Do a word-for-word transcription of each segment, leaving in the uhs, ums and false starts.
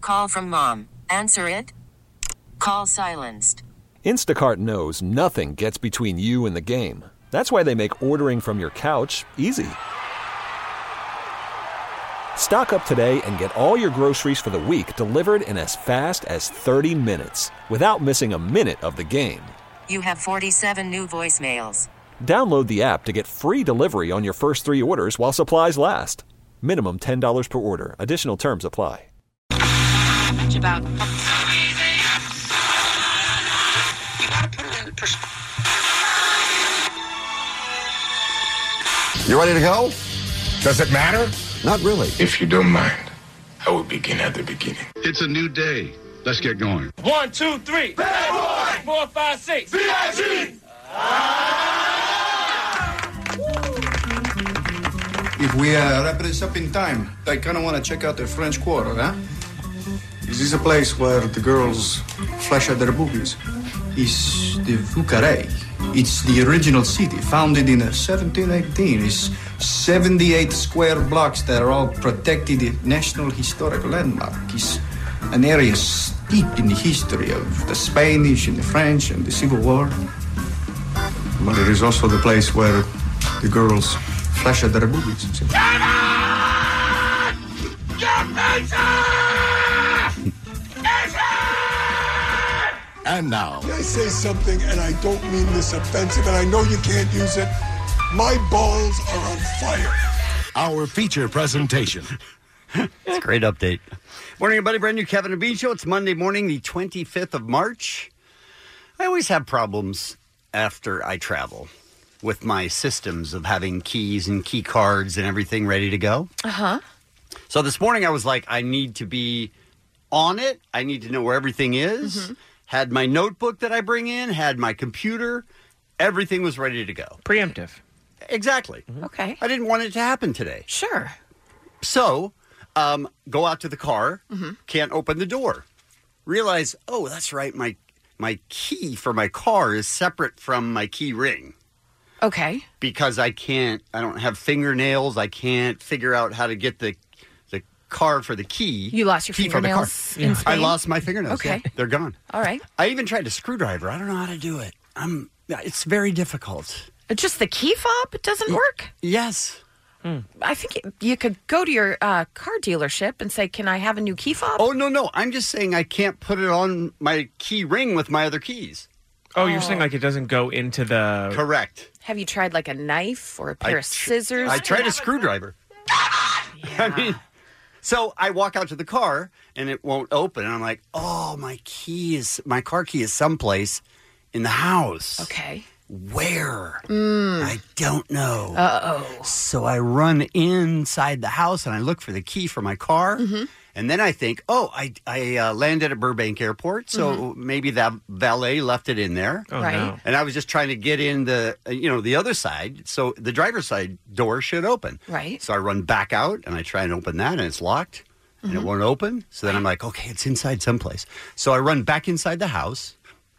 call from mom. Answer it. Call silenced. Instacart knows nothing gets between you and the game. That's why they make ordering from your couch easy. Stock up today and get all your groceries for the week delivered in as fast as thirty minutes without missing a minute of the game. You have forty-seven new voicemails. Download the app to get free delivery on your first three orders while supplies last. Minimum ten dollars per order. Additional terms apply. Much about. You ready to go? Does it matter? Not really. If you don't mind, I will begin at the beginning. It's a new day. Let's get going. One, two, three. Bad boy. Four, five, six. V I G. If we uh, wrap this up in time, I kind of want to check out the French Quarter, huh? Is this a place where the girls flash out their boobies? It's the Vieux Carré. It's the original city, founded in seventeen eighteen. It's seventy-eight square blocks that are all protected National Historic Landmark. It's an area steeped in the history of the Spanish and the French and the Civil War. But it is also the place where the girls flash out their boobies. Get on! Get pizza! And now. Can I say something, and I don't mean this offensive, and I know you can't use it? My balls are on fire. Our feature presentation. It's a great update. Morning, everybody. Brand new Kevin and Bean Show. It's Monday morning, the twenty-fifth of March. I always have problems after I travel with my systems of having keys and key cards and everything ready to go. Uh-huh. So this morning I was like, I need to be on it. I need to know where everything is. Mm-hmm. Had my notebook that I bring in, had my computer. Everything was ready to go. Preemptive. Exactly. Mm-hmm. Okay. I didn't want it to happen today. Sure. So, um, go out to the car, mm-hmm. can't open the door. Realize, oh, that's right, my my key for my car is separate from my key ring. Okay. Because I can't, I don't have fingernails, I can't figure out how to get the the card for the key. You lost your key fingernails for the car. in Spain? I lost my fingernails. Okay. Yeah, they're gone. All right. I even tried a screwdriver. I don't know how to do it. I'm. It's very difficult. Just the key fob doesn't work? Yes. Hmm. I think you could go to your uh, car dealership and say, can I have a new key fob? Oh, no, no. I'm just saying I can't put it on my key ring with my other keys. Oh, you're saying like it doesn't go into the... Correct. Have you tried like a knife or a pair I of scissors? Tr- I tried a screwdriver. Yeah. I mean, so I walk out to the car and it won't open. And I'm like, oh, my key is, my car key is someplace in the house. Okay. Where? Mm. I don't know. Uh-oh. So I run inside the house and I look for the key for my car. Mm-hmm. And then I think, oh, I, I uh, landed at Burbank Airport, so mm-hmm. maybe that valet left it in there. Oh, right. No. And I was just trying to get in the, uh, you know, the other side, so the driver's side door should open. Right. So I run back out and I try and open that, and it's locked, and mm-hmm. it won't open. So then I'm like, okay, it's inside someplace. So I run back inside the house.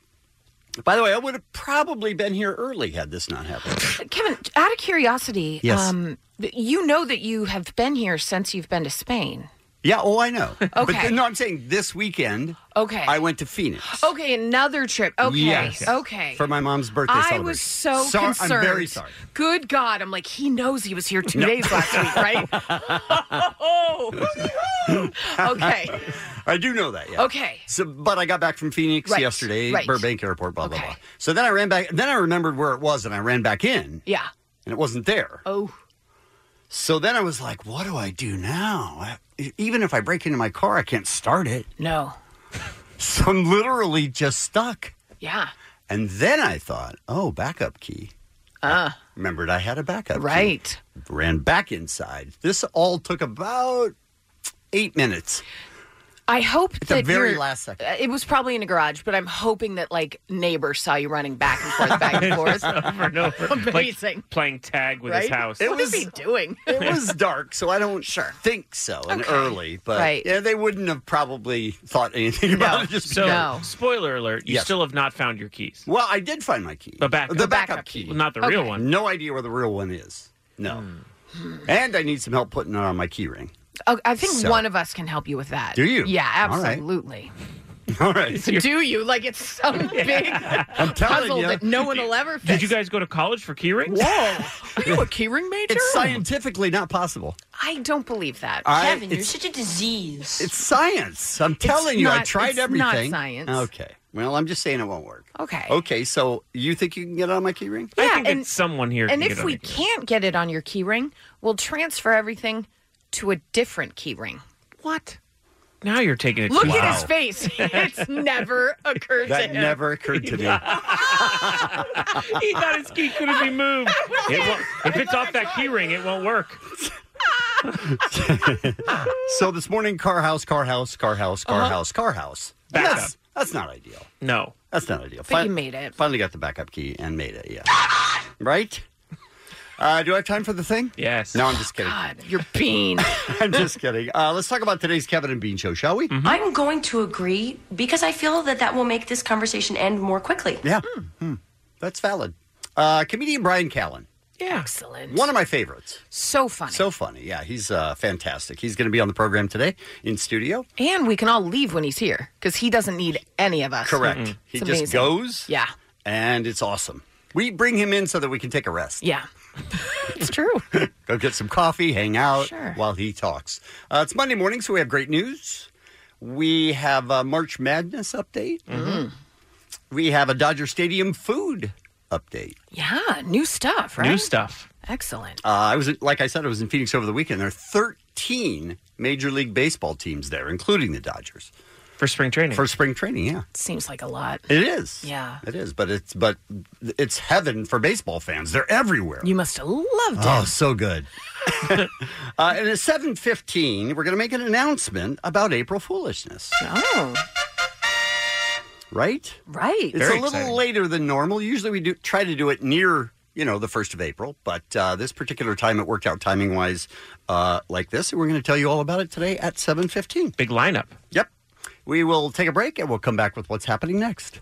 By the way, I would have probably been here early had this not happened. Kevin, out of curiosity, yes. um, you know that you have been here since you've been to Spain. Yeah, oh, I know. Okay. But th- no, I'm saying this weekend, okay. I went to Phoenix. Okay, another trip. Okay, yes. okay. For my mom's birthday I celebration. was so Sorry, concerned. I'm very sorry. Good God. I'm like, he knows he was here two No. days last week, right? Okay. I do know that, yeah. Okay. So, but I got back from Phoenix Right, yesterday, right. Burbank Airport, blah, blah, Okay. blah. So then I ran back. Then I remembered where it was, and I ran back in. Yeah. And it wasn't there. Oh. So then I was like, what do I do now? I, even if I break into my car, I can't start it. No. So I'm literally just stuck. Yeah. And then I thought, oh, backup key. Uh. Remembered I had a backup right. key. Ran back inside. This all took about eight minutes. I hope At that the very you're- last second. uh, It was probably in a garage, but I'm hoping that like neighbors saw you running back and forth, back and forth. Over and over. Amazing. Like playing tag with right? his house. What It is was- he doing? It was dark, so I don't Sure. think so, and Okay. early. But Right. yeah, they wouldn't have probably thought anything about No. it. Just So, No. spoiler alert, you Yes. still have not found your keys. Well, I did find my key. The backup. The The backup, backup key. Well, not the real Okay. one. No idea where the real one is. No. Hmm. And I need some help putting it on my key ring. Oh, I think So- one of us can help you with that. Do you? Yeah, All right. absolutely. All right. Do you? Like it's some big I'm telling puzzle you. that no one will ever fix. Did you guys go to college for keyrings? Whoa. Are you a keyring major? It's scientifically not possible. I don't believe that. I- Kevin, you're it's- such a disease. It's science. I'm telling you, I not- tried it's everything. not science. Okay. Well, I'm just saying it won't work. Okay. Okay, so you think you can get on my key ring? I Yeah, think and- that someone here And can if get on we it. can't get it on your keyring, we'll transfer everything to a different keyring. What? Now you're taking it Look too at far. his face. It's never occurred to That him. never occurred to me. He thought his key couldn't be moved. It won't, if it's off that key ring, it won't work. So this morning, car house, car house, car house, car Uh-huh. house, car house. Back That's, up. that's not ideal. No. That's not ideal. But you made it. Finally got the backup key and made it, yeah. Right? Uh, do I have time for the thing? Yes. No, I'm just kidding. God, you're bean. I'm just kidding. Uh, let's talk about today's Kevin and Bean show, shall we? Mm-hmm. I'm going to agree because I feel that that will make this conversation end more quickly. Yeah, Hmm. That's valid. Uh, comedian Brian Callen, Yeah. Excellent. one of my favorites. So funny. So funny. Yeah, he's uh, fantastic. He's going to be on the program today in studio. and we can all leave when he's here because he doesn't need any of us. Correct. He It's just amazing. goes. Yeah. And it's awesome. We bring him in so that we can take a rest. Yeah. It's true. Go get some coffee, hang out Sure. while he talks. Uh, it's Monday morning, so we have great news. We have a March Madness update. Mm-hmm. We have a Dodger Stadium food update. Yeah. New stuff, right? New stuff. Excellent. Uh, I was, like I said, I was in Phoenix over the weekend. There are thirteen Major League Baseball teams there, including the Dodgers, For spring training. for spring training. Yeah, Seems like a lot. it is. Yeah. it is. But it's but it's heaven for baseball fans. They're everywhere. You must have loved Oh, it. so good. uh, and at seven fifteen, we're going to make an announcement about April Foolishness, Oh, right? right. It's Very a little exciting. later than normal. Usually we do try to do it near, you know, the first of April. But uh, this particular time, it worked out timing-wise uh, like this. And we're going to tell you all about it today at seven fifteen. Big lineup. Yep. We will take a break, and we'll come back with what's happening next.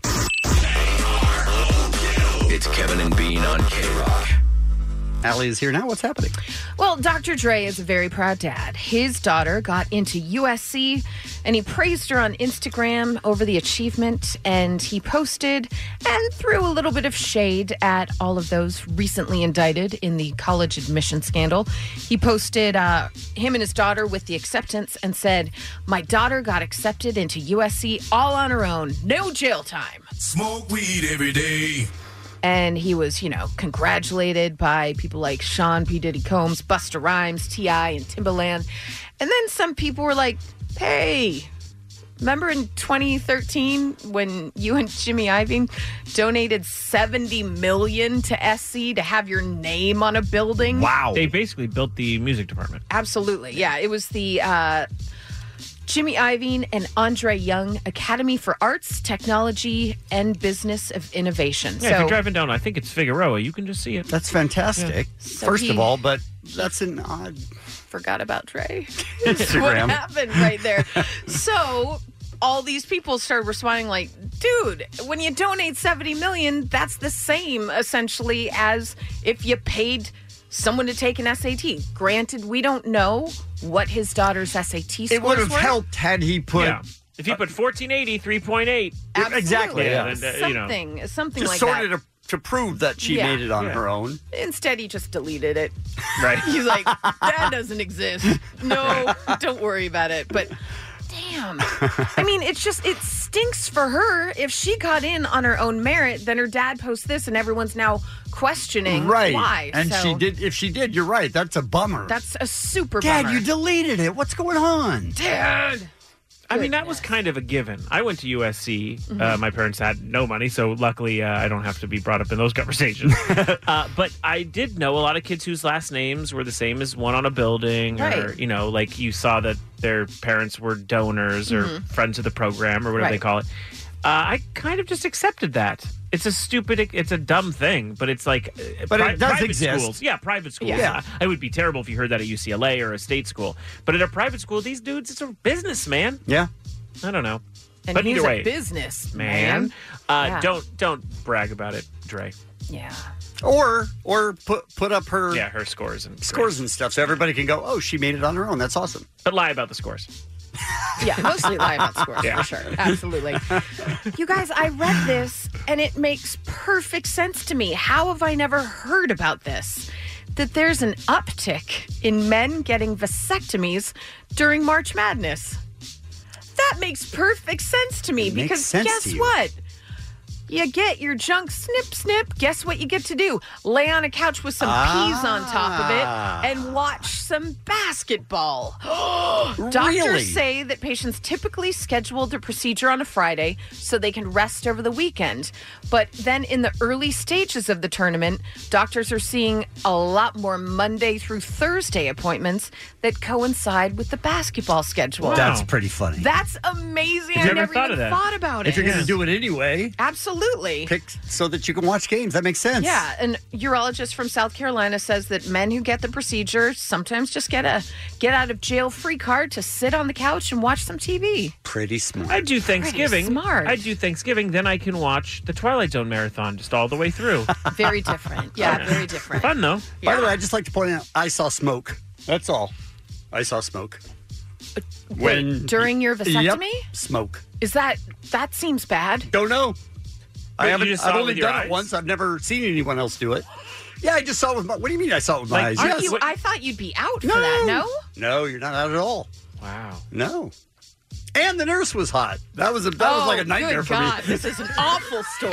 It's Kevin and Bean on K-Rock. Allie is here now. What's happening? Well, Doctor Dre is a very proud dad. His daughter got into U S C, and he praised her on Instagram over the achievement, and he posted and threw a little bit of shade at all of those recently indicted in the college admission scandal. He posted uh, him and his daughter with the acceptance and said, "My daughter got accepted into U S C all on her own. No jail time." Smoke weed every day. And he was, you know, congratulated by people like Sean P. Diddy Combs, Busta Rhymes, T I, and Timbaland. And then some people were like, hey, remember in twenty thirteen when you and Jimmy Iovine donated seventy million dollars to S C to have your name on a building? Wow. They basically built the music department. Absolutely. Yeah, it was the uh, Jimmy Iovine and Andre Young Academy for Arts, Technology, and Business of Innovation. Yeah, if you're driving down, I think it's Figueroa, you can just see it. That's fantastic, So first he- of all, but that's an odd Forgot about Dre. Instagram. What happened right there? So all these people started responding like, dude, when you donate seventy million dollars, that's the same essentially as if you paid someone to take an S A T. Granted, we don't know what his daughter's S A T scores It would have were. helped had he put Yeah. If you put fourteen eighty, three point eight. Absolutely. Exactly, yeah. And, uh, you know. Something, something just like sort that. of to, to prove that she Yeah. made it on Yeah. her own. Instead, he just deleted it. Right. He's like, that doesn't exist. No, don't worry about it. But damn. I mean, it's just, it stinks for her. If she got in on her own merit, then her dad posts this and everyone's now questioning Right. why. And So she did. If she did, you're right. That's a bummer. That's a super Dad, bummer. you deleted it. What's going on? Dad. I mean, that was kind of a given. I went to U S C. Mm-hmm. Uh, my parents had no money, so luckily uh, I don't have to be brought up in those conversations. uh, but I did know a lot of kids whose last names were the same as one on a building, or, Right. you know, like you saw that their parents were donors or Mhm. friends of the program or whatever they Right. call it. Uh, I kind of just accepted that. It's a stupid, it's a dumb thing, but it's like, uh, But it does private exist. schools. Yeah, private schools. Yeah. I, I would be terrible if you heard that at U C L A or a state school. But at a private school, these dudes, it's a business, man. Yeah. I don't know. And but he's either a way, business man, man. uh, Yeah. don't don't brag about it, Dre. Yeah. Or or put put up her yeah her scores and scores grades. and stuff, so everybody can go, oh, she made it on her own. That's awesome. But lie about the scores. Yeah, mostly lie about scores, Yeah. for sure. Absolutely. You guys, I read this, and it makes perfect sense to me. How have I never heard about this? That there's an uptick in men getting vasectomies during March Madness. That makes perfect sense to me, It makes because sense guess to you. what? You get your junk snip, snip. Guess what you get to do? Lay on a couch with some peas on top of Ah. it and watch some basketball. Doctors Really? say that patients typically schedule the procedure on a Friday so they can rest over the weekend. But then in the early stages of the tournament, doctors are seeing a lot more Monday through Thursday appointments that coincide with the basketball schedule. That's pretty funny. That's amazing. Have I you ever never thought even of that? thought about it. If you're going to do it anyway, Absolutely. pick so that you can watch games. That makes sense. Yeah, an urologist from South Carolina says that men who get the procedure sometimes just get a get out of jail free card to sit on the couch and watch some T V. Pretty smart. I do Thanksgiving. smart. I do Thanksgiving. Then I can watch the Twilight Zone marathon just all the way through. Very different. Yeah, very different. Fun though. By the way, I'd just like to point out, I saw smoke. That's all. I saw smoke. Wait, during your vasectomy? Yep, smoke. Is that that seems bad? Don't know. I you haven't. just I've saw it only with your done eyes? it once. I've never seen anyone else do it. Yeah, I just saw it with my. What do you mean? I saw it with my Like, eyes? Aren't Yes. you, I thought you'd be out No. for that. No. No, you're not out at all. Wow. No. And the nurse was hot. That was a that was Oh, like a nightmare good for God. me. This is an awful story.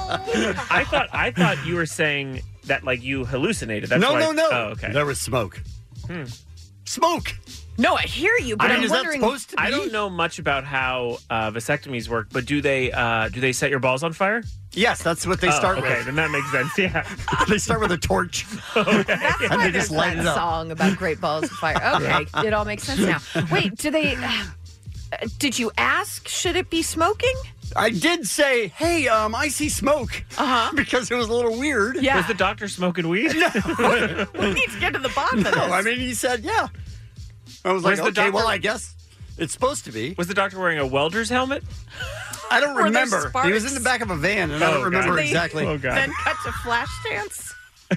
I thought I thought you were saying that like you hallucinated. That's no, why, no, no. Oh, okay. There was smoke. Hmm. Smoke. No, I hear you, but I I'm mean, is that wondering. supposed to be? I don't know much about how uh, vasectomies work, but do they uh, do they set your balls on fire? Yes, that's what they Oh, start okay, with. then that makes sense. Yeah. They start with a torch. That's And why they there's just light that it up. song about Great Balls of Fire. Okay, it all makes sense now. Wait, do they? Uh, did you ask? Should it be smoking? I did say, "Hey, um, I see smoke," Uh-huh. because it was a little weird. Yeah. Was the doctor smoking weed? No, We need to get to the bottom of this. no. I mean, he said, "Yeah." I was, Was like, the "Okay, doctor- well, I guess it's supposed to be." Was the doctor wearing a welder's helmet? I don't Were there remember. He was in the back of a van, and I Oh, don't remember God. They exactly. Oh, God. Then cut to flash dance.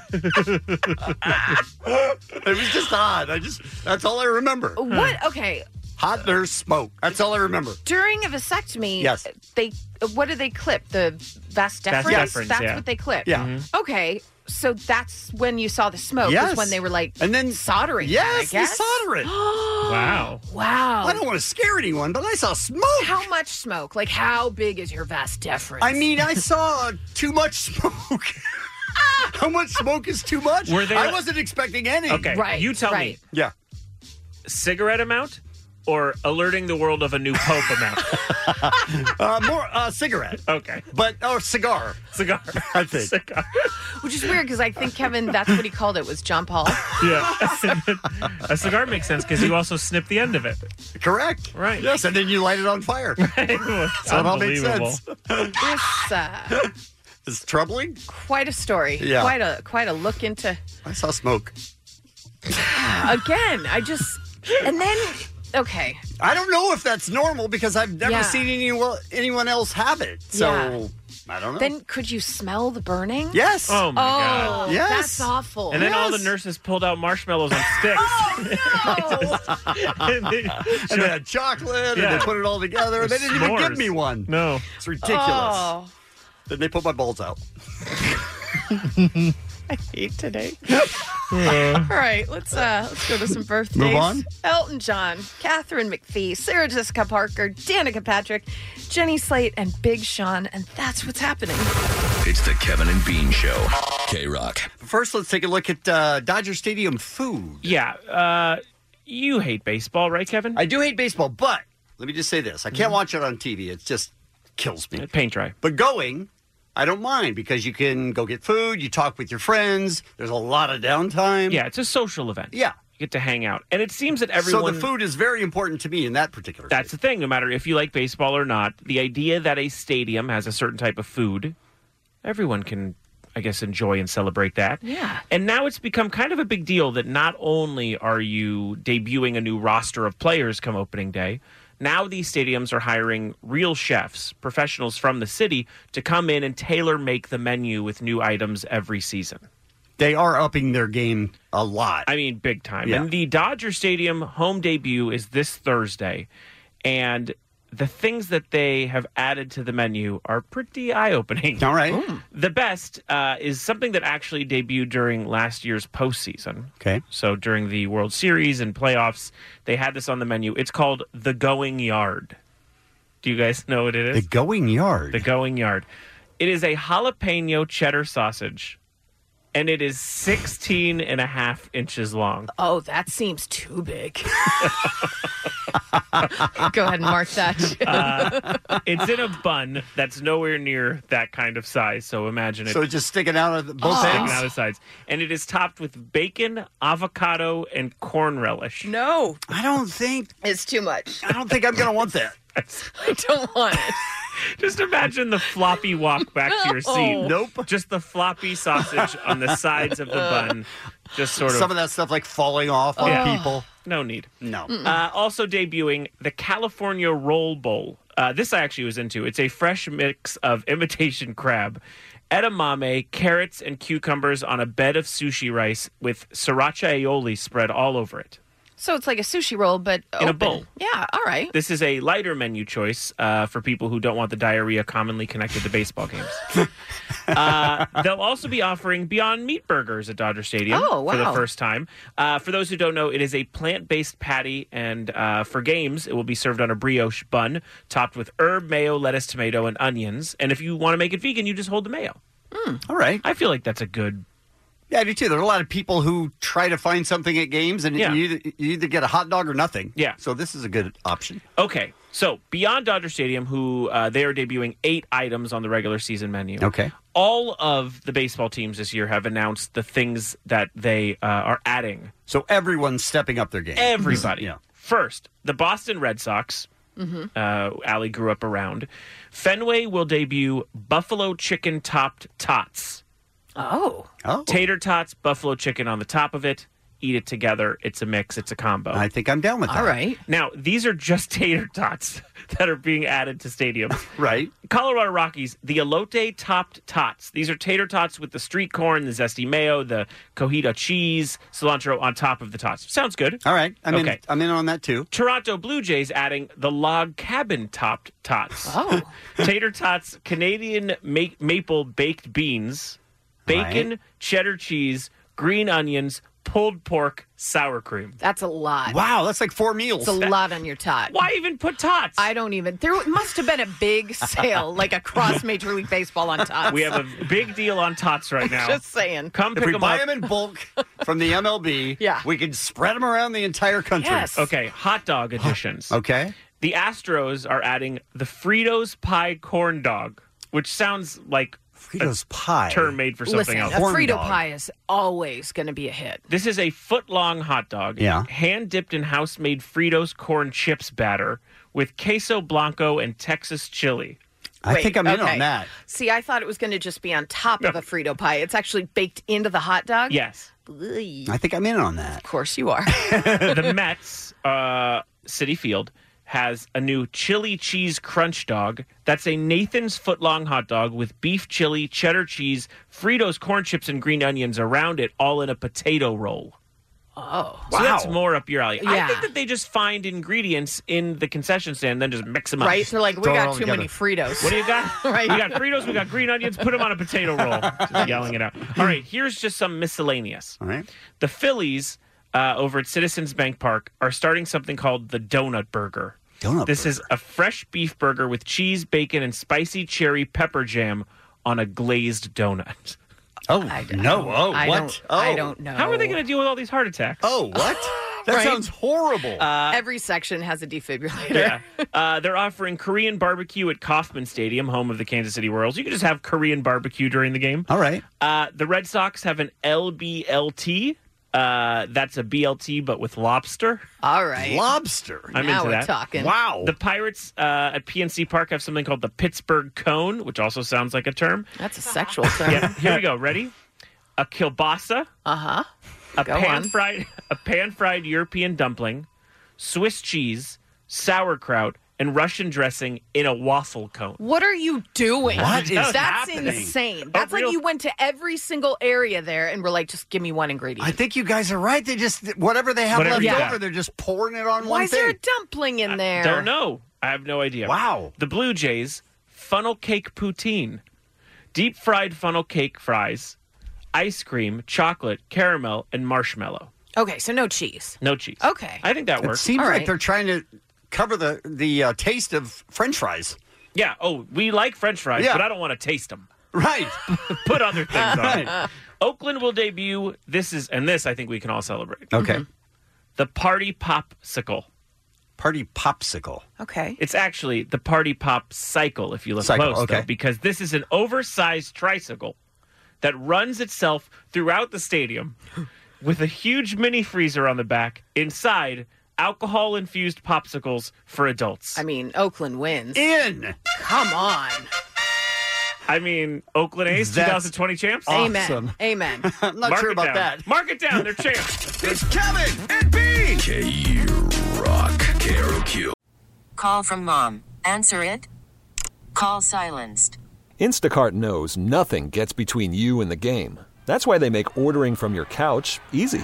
It was just odd. I just that's all I remember. What? Okay. Hot there's smoke. That's all I remember. During a vasectomy, Yes. they what do they clip? The vas deferens? Vas deferens, That's yeah. what they clip. Yeah. Mhm. Okay. So that's when you saw the smoke. Yes. Was when they were like And then soldering. that, Yes, I they guess. solder it. Wow. Wow. I don't want to scare anyone, but I saw smoke. How much smoke? Like how big is your vas deferens? I mean, I saw too much smoke. How much smoke is too much? Were they- I wasn't expecting any. Okay. Right, You tell right. me. Yeah. Cigarette amount or alerting the world of a new pope amount? Uh, more uh, cigarette, Okay. but or cigar. Cigar. I think. Cigar. Which is weird because I think Kevin, that's what he called it, was John Paul. Yeah. A cigar makes sense because you also snip the end of it. Correct. Right. Yes, and then you light it on fire. So it all makes Unbelievable. sense. It's uh, It's troubling. quite a story. Yeah. Quite a quite a look into. I saw smoke. Again, I just and then okay. I don't know if that's normal because I've never Yeah. seen anyone anyone else have it. So Yeah. I don't know. Then could you smell the burning? yes. Oh, my Oh, God. Yes. that's awful. And then all the Yes. nurses pulled out marshmallows on sticks. Oh, And they- And they had chocolate, and Yeah. they put it all together. And they didn't even give S'mores. me one. No. It's ridiculous. Oh, Then they put my balls out. I hate today. All right, let's uh let's go to some birthdays. Move on? Elton John, Catherine McPhee, Sarah Jessica Parker, Danica Patrick, Jenny Slate, and Big Sean, and that's what's happening. It's the Kevin and Bean Show. K-Rock. First, let's take a look at uh, Dodger Stadium food. Yeah. Uh, you hate baseball, right, Kevin? I do hate baseball, but let me just say this. I Mm-hmm. can't watch it on T V. It just kills me. Paint dry. But going, I don't mind because you can go get food, you talk with your friends, there's a lot of downtime. Yeah, it's a social event. Yeah. You get to hang out. And it seems that everyone... So the food is very important to me in that particular That's the thing. No matter if you like baseball or not, the idea that a stadium has a certain type of food, everyone can, I guess, enjoy and celebrate that. Yeah. And now it's become kind of a big deal that not only are you debuting a new roster of players come opening day, Now these stadiums are hiring real chefs, professionals from the city, to come in and tailor-make the menu with new items every season. They are upping their game a lot. I mean, big time. Yeah. And the Dodger Stadium home debut is this Thursday. And the things that they have added to the menu are pretty eye-opening. All right. Ooh. The best uh, is something that actually debuted during last year's postseason. Okay. So during the World Series and playoffs, they had this on the menu. It's called the Going Yard. Do you guys know what it is? The Going Yard. The Going Yard. It is a jalapeno cheddar sausage. And it is sixteen and a half inches long. Oh, that seems too big. Go ahead and mark that. uh, it's in a bun that's nowhere near that kind of size. So imagine it. So it's just sticking out of the, both oh. ends? Sticking out of the sides. And it is topped with bacon, avocado, and corn relish. No. I don't think. It's too much. I don't think I'm going to want that. I don't want it. Just imagine the floppy walk back to your seat. Oh. Nope. Just the floppy sausage on the sides of the bun. Just sort of. Some of that stuff like falling off on Yeah. people. No need. No. Uh, also debuting the California Roll Bowl. Uh, this I actually was into. It's a fresh mix of imitation crab, edamame, carrots, and cucumbers on a bed of sushi rice with sriracha aioli spread all over it. So it's like a sushi roll, but In a open. bowl. Yeah, all right. This is a lighter menu choice uh, for people who don't want the diarrhea commonly connected to baseball games. uh, they'll also be offering Beyond Meat burgers at Dodger Stadium Oh, for the wow. first time. Uh, for those who don't know, it is a plant-based patty, and uh, for games, it will be served on a brioche bun topped with herb, mayo, lettuce, tomato, and onions. And if you want to make it vegan, you just hold the mayo. All right. I feel like that's a good... Yeah, I do too. There are a lot of people who try to find something at games, and Yeah. you, either, you either get a hot dog or nothing. Yeah. So this is a good option. Okay, so Beyond Dodger Stadium, who uh, they are debuting eight items on the regular season menu. Okay. All of the baseball teams this year have announced the things that they uh, are adding. So everyone's stepping up their game. Everybody. Yeah. First, the Boston Red Sox. Mm-hmm. Uh, Allie grew up around. Fenway will debut buffalo chicken topped tots. Oh. Oh. Tater tots, buffalo chicken on the top of it. Eat it together. It's a mix. It's a combo. I think I'm down with that. All right. Now, these are just tater tots that are being added to stadiums. Right. Colorado Rockies, the elote topped tots. These are tater tots with the street corn, the zesty mayo, the cojita cheese, cilantro on top of the tots. Sounds good. All right. I'm, Okay. in, I'm in on that too. Toronto Blue Jays adding the log cabin topped tots. Oh. Tater tots, Canadian ma- maple baked beans, bacon, Right. cheddar cheese, green onions, pulled pork, sour cream. That's a lot. Wow, that's like four meals. It's a lot on your tot. Why even put tots? I don't even. There must have been a big sale, like across Major League Baseball on tots. We have a big deal on tots right now. Just saying. Come If pick we them buy up. them in bulk from the M L B, Yeah. we can spread them around the entire country. Yes. Okay, hot dog editions. Okay. The Astros are adding the Fritos Pie corn dog, which sounds like Fritos pie. term made for something Listen, else. a Corn Frito dog. pie is always going to be a hit. This is a foot-long hot dog, Yeah. hand-dipped in house-made Fritos corn chips batter with queso blanco and Texas chili. I Wait, think I'm in okay. on that. See, I thought it was going to just be on top of a Frito pie. It's actually baked into the hot dog? Yes. Ugh. I think I'm in on that. Of course you are. The Mets, uh, City Field, has a new chili cheese crunch dog. That's a Nathan's foot-long hot dog with beef chili, cheddar cheese, Fritos corn chips, and green onions around it, all in a potato roll. Oh. So that's more up your alley. I Yeah. think that they just find ingredients in the concession stand and then just mix them up. Right? They're like, we Throw it got all too together. many Fritos. What do you got? Right. We got Fritos, we got green onions, put them on a potato roll. Just yelling it out. All right, here's just some miscellaneous. All right. The Phillies uh, over at Citizens Bank Park are starting something called the Donut Burger. Donut This burger. is a fresh beef burger with cheese, bacon, and spicy cherry pepper jam on a glazed donut. Oh, I don't- no. Oh, I what? Don't, oh. I don't know. How are they going to deal with all these heart attacks? Oh, what? That Right. sounds horrible. Every section has a defibrillator. Yeah. Uh, they're offering Korean barbecue at Kauffman Stadium, home of the Kansas City Royals. You can just have Korean barbecue during the game. All right. Uh, the Red Sox have an L B L T. Uh, that's a B L T, but with lobster. All right. Lobster. I'm now into we're that. talking. Wow. The Pirates uh, at P N C Park have something called the Pittsburgh Cone, which also sounds like a term. That's a sexual term. Yeah, here we go. Ready? A kielbasa, Uh-huh. a Go pan on. fried, a pan fried European dumpling, Swiss cheese, sauerkraut, and Russian dressing in a waffle cone. What are you doing? What is That's happening? insane. That's Oh, like real- you went to every single area there and were like, just give me one ingredient. I think you guys are right. They just, whatever they have Whatever left you over, got. they're just pouring it on Why one is there a thing. dumpling in there? Don't know. I have no idea. Wow. The Blue Jays, funnel cake poutine, deep fried funnel cake fries, ice cream, chocolate, caramel, and marshmallow. Okay, so no cheese. No cheese. Okay. I think that It works. seems All like right. they're trying to cover the, the uh, taste of French fries. Yeah. Oh, we like French fries, Yeah. but I don't want to taste them. Right. Put other things on it. Right. Oakland will debut. This is, and this I think we can all celebrate. Okay. The Party Popsicle. Party popsicle. Okay. It's actually the Party Pop Cycle, if you look Cycle, close, okay. though, because this is an oversized tricycle that runs itself throughout the stadium with a huge mini freezer on the back. Inside, alcohol-infused popsicles for adults. I mean, Oakland wins. In. Come on. I mean, Oakland A's, That's twenty twenty champs? Awesome. Amen. Amen. I'm not Mark sure it about down. that. Mark it down. They're champs. It's Kevin and Bean. K Rock. K R O Q. Call from mom. Answer it. Call silenced. Instacart knows nothing gets between you and the game. That's why they make ordering from your couch easy.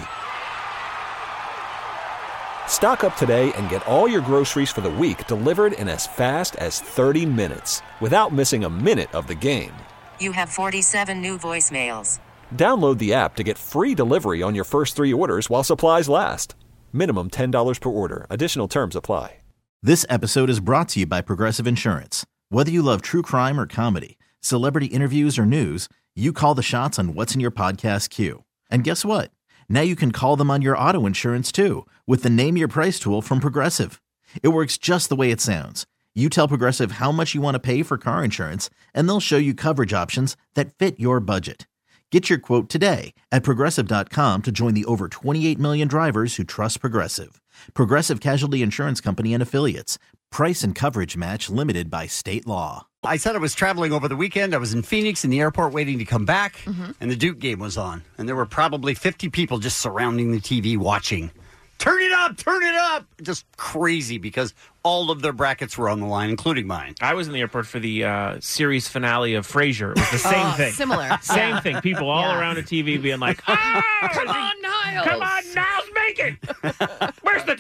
Stock up today and get all your groceries for the week delivered in as fast as thirty minutes without missing a minute of the game. You have forty-seven new voicemails. Download the app to get free delivery on your first three orders while supplies last. Minimum ten dollars per order. Additional terms apply. This episode is brought to you by Progressive Insurance. Whether you love true crime or comedy, celebrity interviews or news, you call the shots on what's in your podcast queue. And guess what? Now you can call them on your auto insurance too with the Name Your Price tool from Progressive. It works just the way it sounds. You tell Progressive how much you want to pay for car insurance, and they'll show you coverage options that fit your budget. Get your quote today at Progressive dot com to join the over twenty-eight million drivers who trust Progressive. Progressive Casualty Insurance Company and Affiliates. Price and coverage match limited by state law. I said I was traveling over the weekend. I was in Phoenix in the airport waiting to come back, and the Duke game was on. And there were probably fifty people just surrounding the T V watching. Turn it up, turn it up. Just crazy because all of their brackets were on the line, including mine. I was in the airport for the uh, series finale of Frasier. It was the same Oh, thing. similar. Same Yeah. thing. People all Yeah. around a T V being like, "Ah, Come on, Niles. come on, Niles, make it! Where's the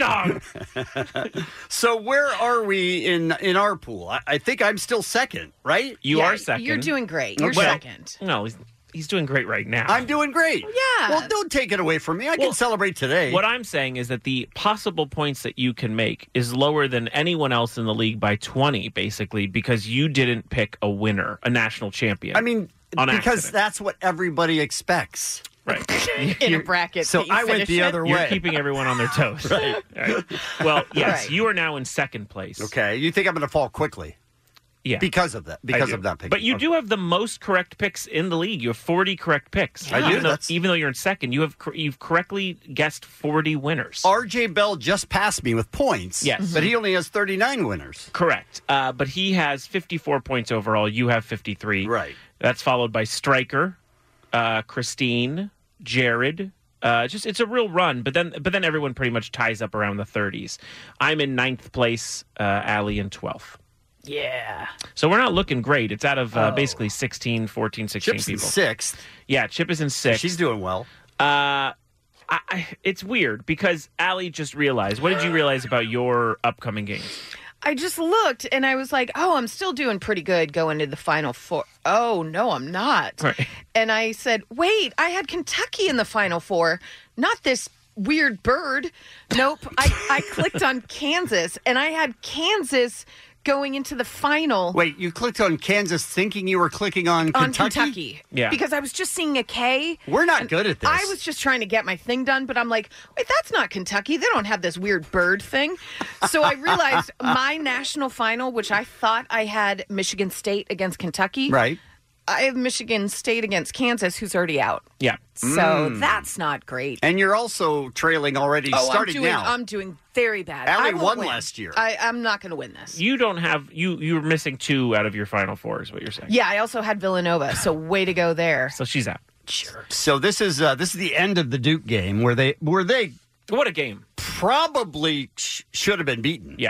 dog?" So where are we in in our pool? I, I think I'm still second, right? You Yeah, are second. You're doing great. You're Well, second. No, he's, he's doing great right now. I'm doing great. Yeah. Well, don't take it away from me. I Well, can celebrate today. What I'm saying is that the possible points that you can make is lower than anyone else in the league by twenty, basically, because you didn't pick a winner, a national champion. I mean, on because accident. that's what everybody expects. Right. In a bracket. So that you I went finish the in. other You're way. keeping everyone on their toes. right. right. Well, yes, Right. you are now in second place. Okay, you think I'm going to fall quickly Yeah. because of that? I Because do. of that pick. But you Okay. do have the most correct picks in the league. You have forty correct picks. I do, Even though, that's- even though you're in second, you have cor- you've correctly guessed forty winners. R J Bell just passed me with points. Yes. but he only has thirty-nine winners. Correct. Uh, but he has fifty-four points overall. You have fifty-three. Right. That's followed by Stryker, uh, Christine, Jared. Uh, just it's a real run, but then but then everyone pretty much ties up around the thirties. I'm in ninth place, uh, Allie in twelfth. Yeah. So we're not looking great. It's out of uh, basically sixteen, fourteen, sixteen Chip's in people. sixth. Yeah, Chip is in sixth. She's doing well. Uh, I, I, it's weird because Allie just realized. What did you realize about your upcoming games? I just looked and I was like, oh, I'm still doing pretty good going to the Final Four. Oh, no, I'm not. Right. And I said, wait, I had Kentucky in the Final Four, not this weird bird. Nope. I, I clicked on Kansas and I had Kansas going into the final. Wait, you clicked on Kansas thinking you were clicking on On Kentucky? Kentucky. Yeah. Because I was just seeing a K. We're not and good at this. I was just trying to get my thing done, but I'm like, wait, that's not Kentucky. They don't have this weird bird thing. So I realized my national final, which I thought I had Michigan State against Kentucky. Right. I have Michigan State against Kansas, who's already out. Yeah. So Mm. that's not great. And you're also trailing already, Oh, I'm starting doing, now. I'm doing very bad. Allie I won't won win. last year. I, I'm not going to win this. You don't have you. You're missing two out of your final four, is what you're saying. Yeah, I also had Villanova, so way to go there. So she's out. Sure. So this is uh, this is the end of the Duke game where they where they What a game. probably sh- should have been beaten. Yeah.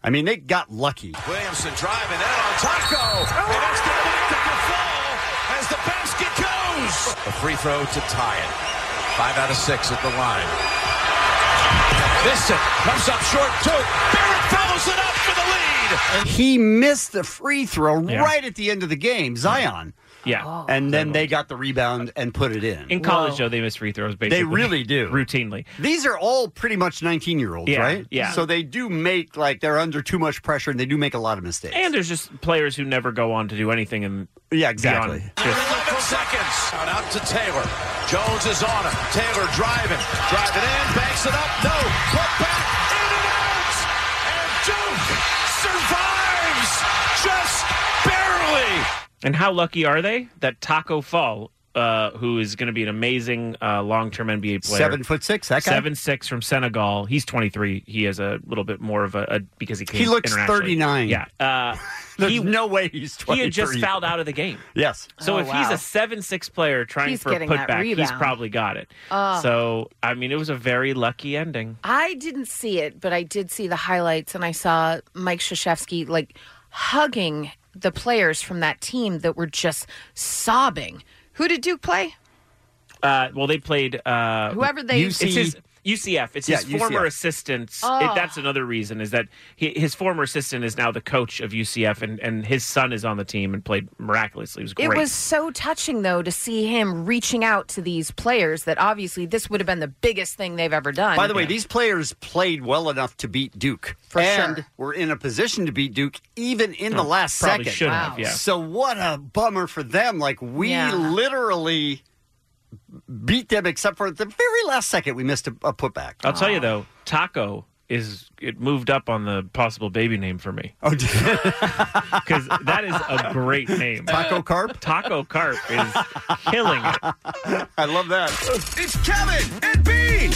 I mean, they got lucky. Williamson driving in on Taco. Oh. And it's going to fall as the basket goes. A free throw to tie it. Five out of six at the line. Missed it. Comes up short, too. Barrett follows it up for the lead. And he missed the free throw Yeah. right at the end of the game, Zion. Yeah. Oh. And then they got the rebound and put it in. In college, though, they miss free throws basically. They really do. Routinely. These are all pretty much nineteen-year-olds, Yeah, right? yeah. So they do make, like, they're under too much pressure, and they do make a lot of mistakes. And there's just players who never go on to do anything. And yeah, exactly. eleven seconds. Out, out to Taylor. Jones is on him. Taylor driving. Driving in. Banks it up. No. Put back. In and out. And Duke survives. Just barely. And how lucky are they that Taco Fall, uh, who is going to be an amazing uh, long-term N B A player, Seven foot six, that guy? seven six from Senegal. He's twenty-three. He has a little bit more of a, a because he came He looks internationally. thirty-nine. Yeah, uh, There's he, no way he's twenty-three. He had just fouled out of the game. Yes. So Oh, if wow. he's a seven six player trying He's for a getting that putback, he's rebound. probably got it. Oh. So I mean, it was a very lucky ending. I didn't see it, but I did see the highlights, and I saw Mike Krzyzewski like hugging the players from that team that were just sobbing. Who did Duke play? Uh, well, they played uh, Whoever they- It's his U C F. It's Yeah, his former U C F. assistant. Oh. It, that's another reason is that he, his former assistant is now the coach of U C F, and, and his son is on the team and played miraculously. It was great. It was so touching, though, to see him reaching out to these players that obviously this would have been the biggest thing they've ever done. By the way, these players played well enough to beat Duke. For and sure. were in a position to beat Duke even in the Oh, last probably second. should have, Wow. yeah. So what a bummer for them. Like, we Yeah. literally beat them except for the very last second we missed a, a putback. I'll tell you though, Taco is it moved up on the possible baby name for me. Oh, because that is a great name. Taco Carp. Taco Carp is killing it. I love that. It's Kevin and Bean.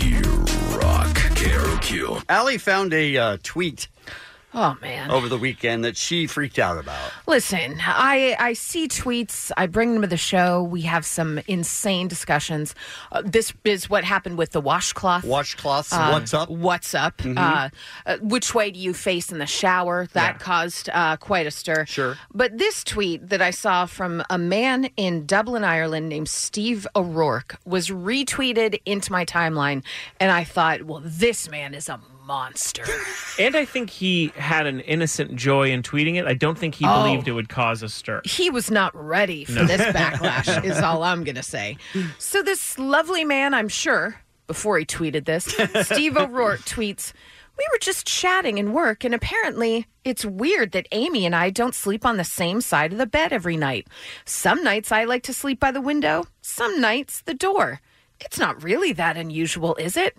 K-Rock. K R O Q. Allie found a uh, tweet Oh, man. over the weekend that she freaked out about. Listen, I, I see tweets. I bring them to the show. We have some insane discussions. Uh, this is what happened with the washcloth. Washcloths, Uh, what's up? What's up? Mhm. Uh, uh, which way do you face in the shower? That Yeah. caused uh, quite a stir. Sure. But this tweet that I saw from a man in Dublin, Ireland named Steve O'Rourke was retweeted into my timeline. And I thought, well, this man is a monster. And I think he had an innocent joy in tweeting it. I don't think he Oh. believed it would cause a stir. He was not ready for No. this backlash, is all I'm going to say. So, this lovely man, I'm sure, before he tweeted this, Steve O'Rourke tweets, "We were just chatting in work, and apparently it's weird that Amy and I don't sleep on the same side of the bed every night. Some nights I like to sleep by the window, some nights the door. It's not really that unusual, is it?"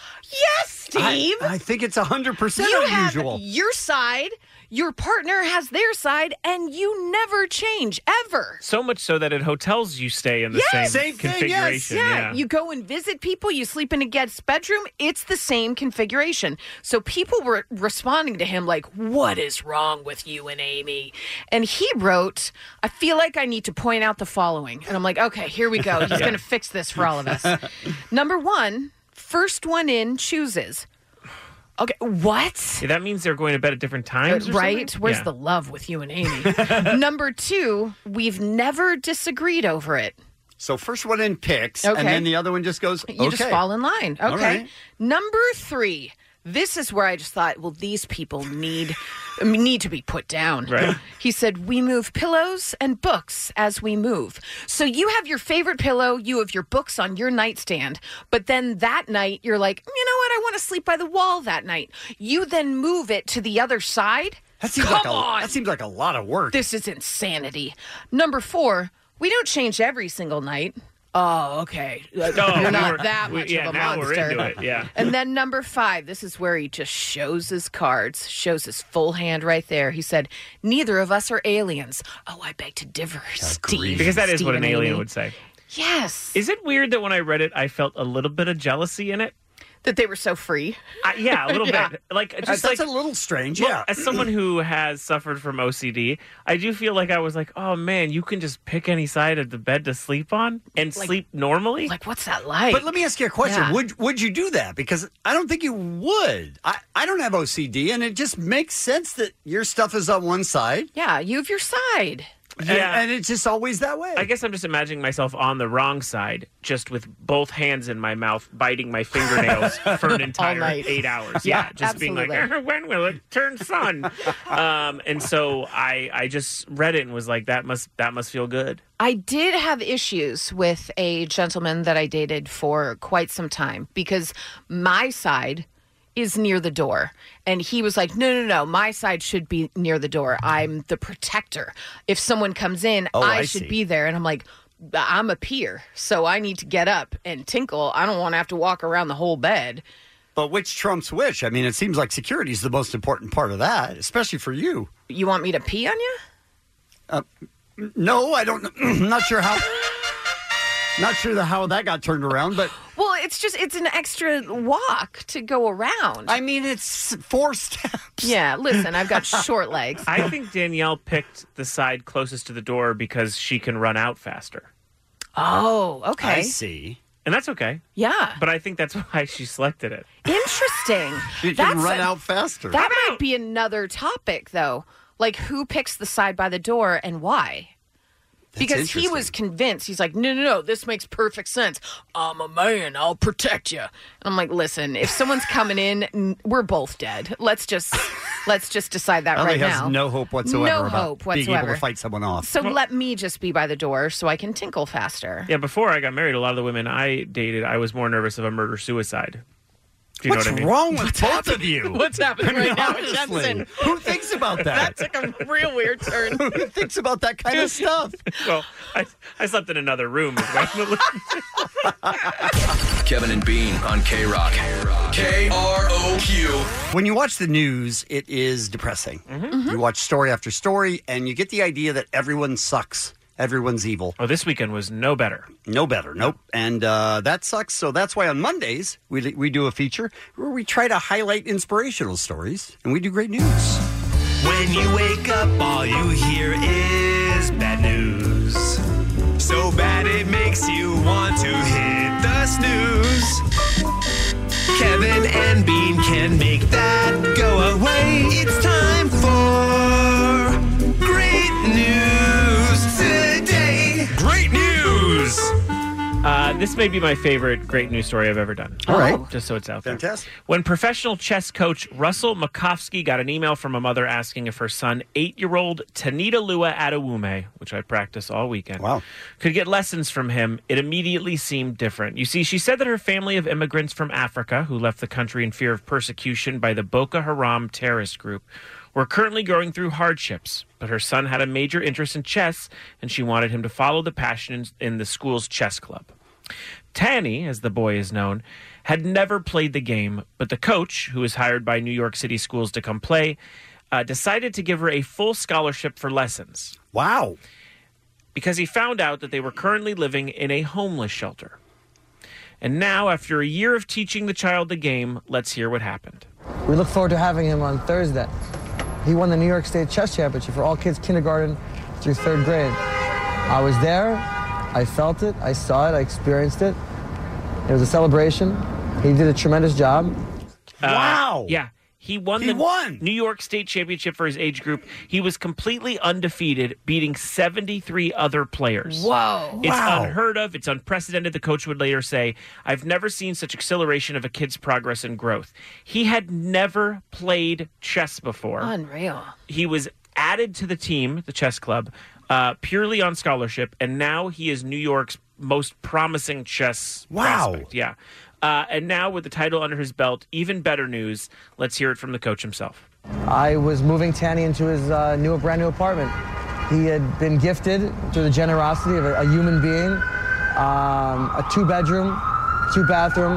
Yes, Steve! I, I think it's one hundred percent You unusual. have your side, your partner has their side, and you never change, ever. So much so that at hotels you stay in the Yes! same, Same thing, configuration. Yeah. Yeah. You go and visit people, you sleep in a guest bedroom, it's the same configuration. So people were responding to him like, what is wrong with you and Amy? And he wrote, I feel like I need to point out the following. And I'm like, okay, here we go. He's Yeah. going to fix this for all of us. Number one, first one in chooses. Okay, what? Yeah, that means they're going to bed at different times, or Right? something? Where's Yeah. the love with you and Amy? Number two, we've never disagreed over it. So first one in picks, Okay. and then the other one just goes, You okay. just fall in line. All Okay. right. Number three. This is where I just thought, well, these people need I mean, need to be put down. Right. He said, we move pillows and books as we move. So you have your favorite pillow, you have your books on your nightstand, but then that night you're like, you know what? I want to sleep by the wall that night. You then move it to the other side. That seems Come like a, on. That seems like a lot of work. This is insanity. Number four, we don't change every single night. Oh, okay. Oh, You're not we're- that we- much yeah, of a now monster. we're into it, yeah. And then number five, this is where he just shows his cards, shows his full hand right there. He said, neither of us are aliens. Oh, I beg to differ, Steve. Because that is Steve what an and alien Amy. would say. Yes. Is it weird that when I read it, I felt a little bit of jealousy in it? That they were so free. Uh, yeah, a little Yeah. bit. Like just That's like a little strange, well, yeah. As someone who has suffered from O C D, I do feel like I was like, oh man, you can just pick any side of the bed to sleep on and Like- sleep normally. Like, what's that like? But let me ask you a question. Yeah. Would would you do that? Because I don't think you would. I, I don't have O C D, and it just makes sense that your stuff is on one side. Yeah, you have your side. And, and it's just always that way. I guess I'm just imagining myself on the wrong side, just with both hands in my mouth, biting my fingernails for an entire night. eight hours. Yeah, Yeah, just being like, absolutely. when will it turn sun? um, and so I, I just read it and was like, that must, that must feel good. I did have issues with a gentleman that I dated for quite some time because my side is near the door. And he was like, no, no, no, my side should be near the door. I'm the protector. If someone comes in, Oh, I, I should see. be there. And I'm like, I'm a peer, so I need to get up and tinkle. I don't want to have to walk around the whole bed. But which trumps which? I mean, it seems like security is the most important part of that, especially for you. You want me to pee on you? Uh, no, I don't. I'm not sure how. Not sure the, how that got turned around, but Well, it's just, it's an extra walk to go around. I mean, it's four steps. Yeah, listen, I've got short legs. I think Danielle picked the side closest to the door because she can run out faster. Oh, okay. I see. And that's okay. Yeah. But I think that's why she selected it. Interesting. You can That's run a- out faster. That might be another topic, though. Like, who picks the side by the door and why? Because he was convinced. He's like, no, no, no, this makes perfect sense. I'm a man. I'll protect you. And I'm like, listen, if someone's coming in, n- we're both dead. Let's just let's just decide that Ellie right has now. no hope whatsoever No about hope being able whatsoever. to fight someone off. So let me just be by the door so I can tinkle faster. Yeah, before I got married, a lot of the women I dated, I was more nervous of a murder-suicide. Do you What's know what I mean? wrong with both of you? What's happening I mean, right now, honestly, Jensen? who thinks about that? That took a real weird turn. Who thinks about that kind of stuff? Well, I, I slept in another room. is what I'm- Kevin and Bean on K Rock. K R O Q. When you watch the news, it is depressing. Mm-hmm. You watch story after story, and you get the idea that everyone sucks. Everyone's evil. Oh, this weekend was no better. No better, nope. And uh, that sucks. So that's why on Mondays, we, we do a feature where we try to highlight inspirational stories, and we do great news. When you wake up, all you hear is bad news. So bad it makes you want to hit the snooze. Kevin and Bean can make that go away. It's time for great news today. Great news! Uh, this may be my favorite great news story I've ever done. All right. Just so it's out there. Fantastic. When professional chess coach Russell Makovsky got an email from a mother asking if her son, eight-year-old Tanita Lua Adewume, which I practice all weekend, Wow. could get lessons from him, it immediately seemed different. You see, she said that her family of immigrants from Africa who left the country in fear of persecution by the Boko Haram terrorist group were currently going through hardships, but her son had a major interest in chess, and she wanted him to follow the passion in, in the school's chess club. Tanny, as the boy is known, had never played the game, but the coach, who was hired by New York City schools to come play, uh, decided to give her a full scholarship for lessons. Wow. Because he found out that they were currently living in a homeless shelter. And now, after a year of teaching the child the game, let's hear what happened. We look forward to having him on Thursday. He won the New York State Chess Championship for all kids kindergarten through third grade. I was there, I felt it, I saw it, I experienced it. It was a celebration. He did a tremendous job. Wow. Uh, yeah. He won He the won. New York State Championship for his age group. He was completely undefeated, beating seventy-three other players. Whoa. It's Wow. unheard of. It's unprecedented, the coach would later say. I've never seen such acceleration of a kid's progress and growth. He had never played chess before. Unreal. He was added to the team, the chess club, uh, purely on scholarship, and now he is New York's most promising chess Wow. prospect. Yeah. Uh, and now, with the title under his belt, even better news. Let's hear it from the coach himself. I was moving Tanny into his uh, new, brand new apartment. He had been gifted through the generosity of a, a human being, um, a two-bedroom, two-bathroom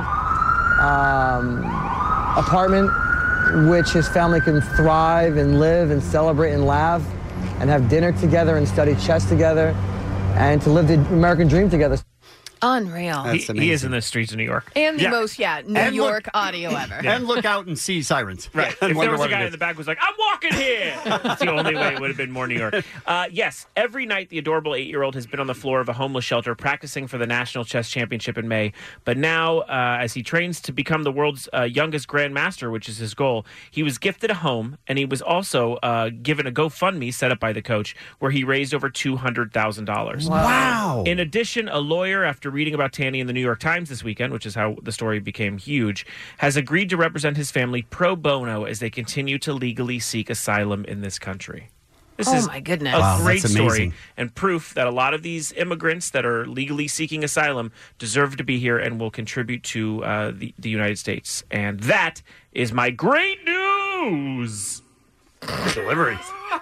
um, apartment, which his family can thrive and live and celebrate and laugh and have dinner together and study chess together and to live the American dream together. Unreal. That's He, he is in the streets of New York. And the Yeah. most, yeah, New And look- York audio ever. And look out and see sirens. Right. And If there wonder was a what it guy is. in the back who was like, I'm walking here. That's the only way it would have been more New York. Uh, yes, every night the adorable eight-year-old has been on the floor of a homeless shelter practicing for the National Chess Championship in May. But now, uh, as he trains to become the world's uh, youngest grandmaster, which is his goal, he was gifted a home, and he was also uh, given a GoFundMe set up by the coach where he raised over two hundred thousand dollars. Wow. In addition, a lawyer, after reading about Tanny in the New York Times this weekend, which is how the story became huge, has agreed to represent his family pro bono as they continue to legally seek asylum in this country. This Oh, is my goodness. a Wow, great that's story amazing. and proof that a lot of these immigrants that are legally seeking asylum deserve to be here and will contribute to uh, the, the United States. And that is my great news. Deliveries.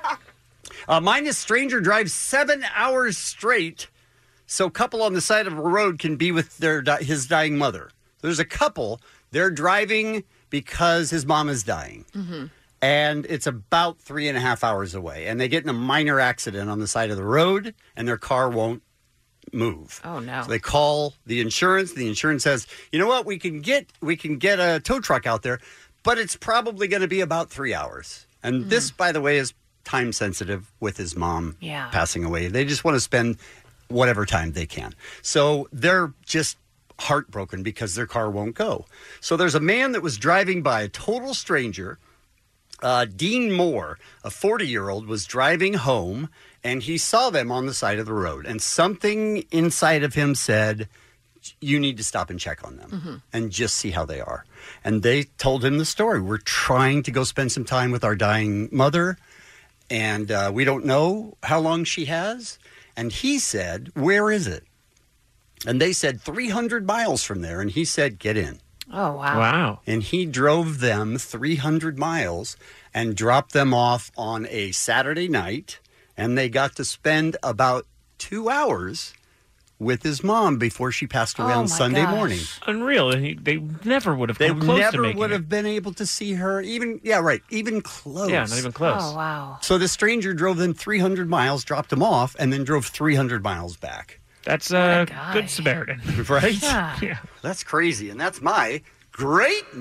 Uh, mine is stranger drives seven hours straight so couple on the side of a road can be with their di- his dying mother. There's a couple. They're driving because his mom is dying. Mm-hmm. And it's about three and a half hours away. And they get in a minor accident on the side of the road, and their car won't move. Oh, no. So they call the insurance. The insurance says, you know what, we can get we can get a tow truck out there, but it's probably going to be about three hours. And Mm. this, by the way, is time sensitive with his mom Yeah. passing away. They just want to spend whatever time they can. So they're just heartbroken because their car won't go. So there's a man that was driving by, a total stranger. Uh, Dean Moore, a forty-year-old, was driving home, and he saw them on the side of the road. And something inside of him said, you need to stop and check on them Mm-hmm. and just see how they are. And they told him the story. We're trying to go spend some time with our dying mother, and uh, we don't know how long she has. And he said, where is it? And they said three hundred miles from there. And he said, get in. Oh, wow. Wow. And he drove them three hundred miles and dropped them off on a Saturday night. And they got to spend about two hours with his mom before she passed away Oh, on my Sunday gosh. morning. Unreal. He- They never would have They come close to never making would it. have been able to see her, even, yeah, right, even close. Yeah, not even close. Oh, wow. So the stranger drove them three hundred miles, dropped them off, and then drove three hundred miles back. That's uh, guy. good Samaritan. Right? Yeah. Yeah. That's crazy. And that's my great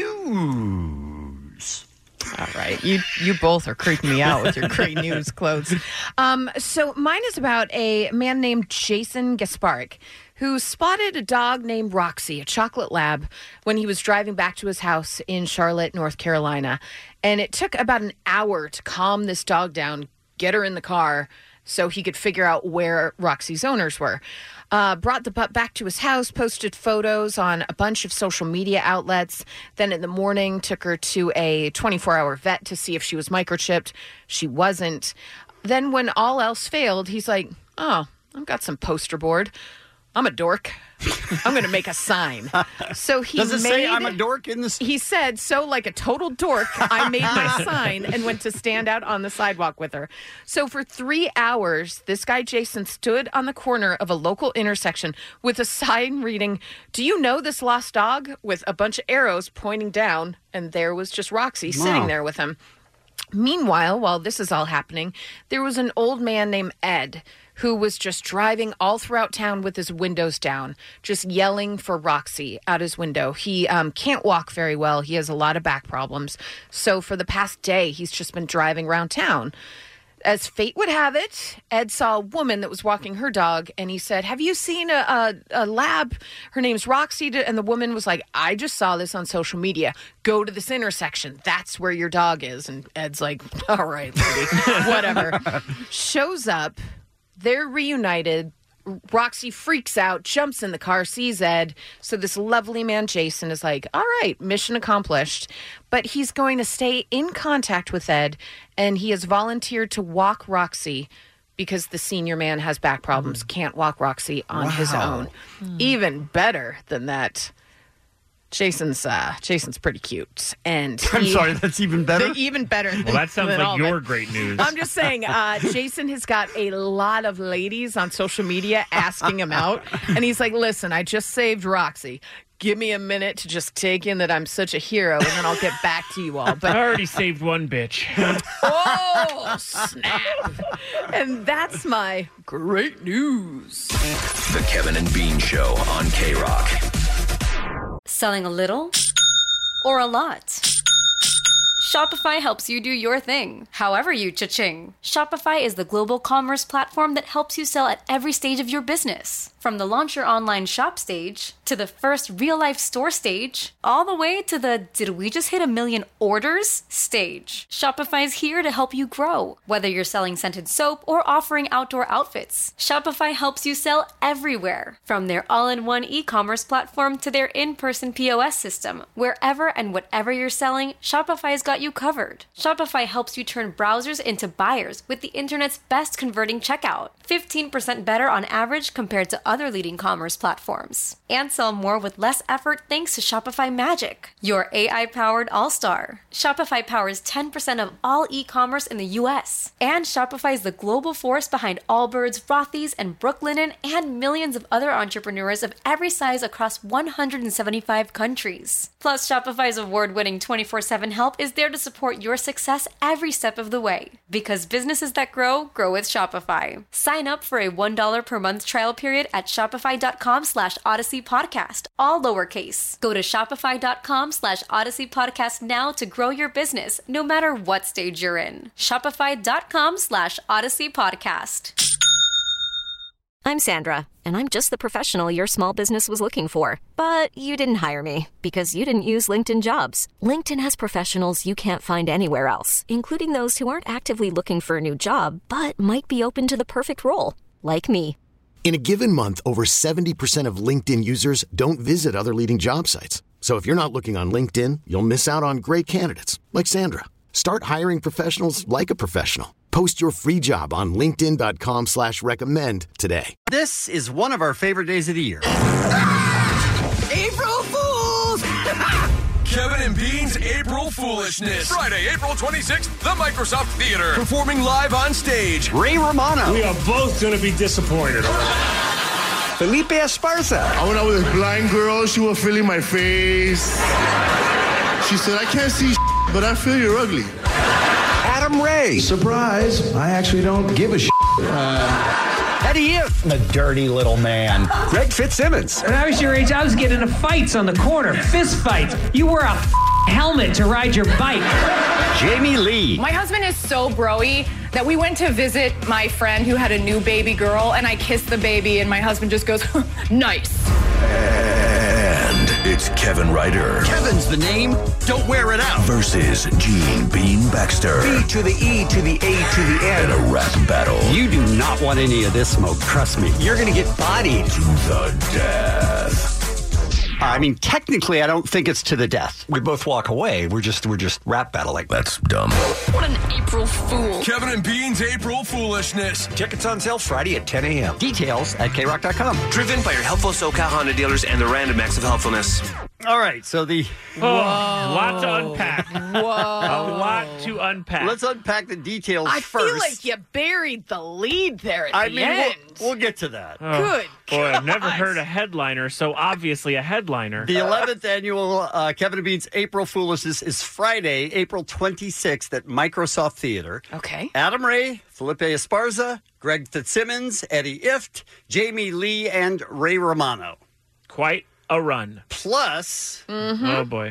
news. All right. You you both are creeping me out with your great news quotes. Um, so mine is about a man named Jason Gasparik who spotted a dog named Roxy, a chocolate lab, when he was driving back to his house in Charlotte, North Carolina. And it took about an hour to calm this dog down, get her in the car, so he could figure out where Roxy's owners were. Uh, brought the pup back to his house, posted photos on a bunch of social media outlets. Then in the morning, took her to a twenty-four hour vet to see if she was microchipped. She wasn't. Then when all else failed, he's like, oh, I've got some poster board. I'm a dork. I'm going to make a sign. So he Does it made, say I'm a dork in this? He said, so like a total dork, I made my sign and went to stand out on the sidewalk with her. So for three hours, this guy Jason stood on the corner of a local intersection with a sign reading, do you know this lost dog? With a bunch of arrows pointing down. And there was just Roxy sitting Wow. there with him. Meanwhile, while this is all happening, there was an old man named Ed who was just driving all throughout town with his windows down, just yelling for Roxy out his window. He um, can't walk very well. He has a lot of back problems. So for the past day, he's just been driving around town. As fate would have it, Ed saw a woman that was walking her dog, and he said, have you seen a, a, a lab? Her name's Roxy. And the woman was like, I just saw this on social media. Go to this intersection. That's where your dog is. And Ed's like, all right, lady, whatever. Shows up. They're reunited. Roxy freaks out, jumps in the car, sees Ed. So this lovely man, Jason, is like, all right, mission accomplished. But he's going to stay in contact with Ed, and he has volunteered to walk Roxy because the senior man has back problems, Mm. can't walk Roxy on his Wow. own. Even better than that, Jason's uh, Jason's pretty cute. And I'm he- sorry, that's even better? Even better than Well, that sounds than all like of your it. great news. I'm just saying, uh, Jason has got a lot of ladies on social media asking him out. And he's like, listen, I just saved Roxy. give me a minute to just take in that I'm such a hero, and then I'll get back to you all. But I already saved one bitch. oh, snap. And that's my great news. The Kevin and Bean Show on K-Rock. Selling a little or a lot? Shopify helps you do your thing, however you cha-ching. Shopify is the global commerce platform that helps you sell at every stage of your business. From the launch your online shop stage, to the first real-life store stage, all the way to the did we just hit a million orders stage. Shopify's here to help you grow. Whether you're selling scented soap or offering outdoor outfits, Shopify helps you sell everywhere. From their all-in-one e-commerce platform to their in-person P O S system, wherever and whatever you're selling, Shopify's got you covered. Shopify helps you turn browsers into buyers with the internet's best converting checkout. fifteen percent better on average compared to other leading commerce platforms. And sell more with less effort thanks to Shopify Magic, your A I-powered all-star. Shopify powers ten percent of all e-commerce in the U S. And Shopify is the global force behind Allbirds, Rothy's, and Brooklinen, and millions of other entrepreneurs of every size across one hundred seventy-five countries. Plus, Shopify's award-winning twenty-four seven help is there to support your success every step of the way. Because businesses that grow, grow with Shopify. Sign up for a one dollar per month trial period at shopify.com slash Odyssey Podcast, all lowercase. Go to shopify.com slash Odyssey Podcast now to grow your business, no matter what stage you're in. Shopify.com slash Odyssey Podcast. I'm Sandra, and I'm just the professional your small business was looking for. But you didn't hire me because you didn't use LinkedIn Jobs. LinkedIn has professionals you can't find anywhere else, including those who aren't actively looking for a new job, but might be open to the perfect role, like me. In a given month, over seventy percent of LinkedIn users don't visit other leading job sites. So if you're not looking on LinkedIn, you'll miss out on great candidates like Sandra. Start hiring professionals like a professional. Post your free job on linkedin.com slash recommend today. This is one of our favorite days of the year. April Fools! Kevin and Bean's April Foolishness. Friday, April twenty-sixth, the Microsoft Theater. Performing live on stage, Ray Romano. We are both going to be disappointed. Felipe Esparza. I went out with this blind girl. She was feeling my face. She said, I can't see but I feel you're ugly. Adam Ray. Surprise, I actually don't give a shit. Uh, Eddie If. The dirty little man. Greg Fitzsimmons. When I was your age, I was getting into fights on the corner, fist fights. You wore a f- helmet to ride your bike. Jamie Lee. My husband is so bro-y that we went to visit my friend who had a new baby girl, and I kissed the baby, and my husband just goes, nice. And it's Kevin Ryder. Kevin's the name. Don't wear it out. Versus Gene Bean Baxter. B to the E to the A to the N. In a rap battle. You do not want any of this smoke. Trust me. You're going to get bodied. To the death. I mean, technically, I don't think it's to the death. We both walk away. We're just we're just rap battling. That's dumb. What an April Fool. Kevin and Bean's April Foolishness. Tickets on sale Friday at ten a.m. Details at K rock dot com. Driven by your helpful SoCal Honda dealers and the random acts of helpfulness. All right, so the... Oh, a lot to unpack. Whoa. A lot to unpack. Let's unpack the details I first. feel like you buried the lead there at I the mean, end. we'll, we'll get to that. Oh, Good boy, I've never God. heard a headliner, so obviously a headliner. The eleventh annual uh, Kevin and Bean's April Foolishness is Friday, April twenty-sixth at Microsoft Theater. Okay. Adam Ray, Felipe Esparza, Greg Fitzsimmons, Eddie Ift, Jamie Lee, and Ray Romano. Quite a run. Plus... Mm-hmm. Oh, boy.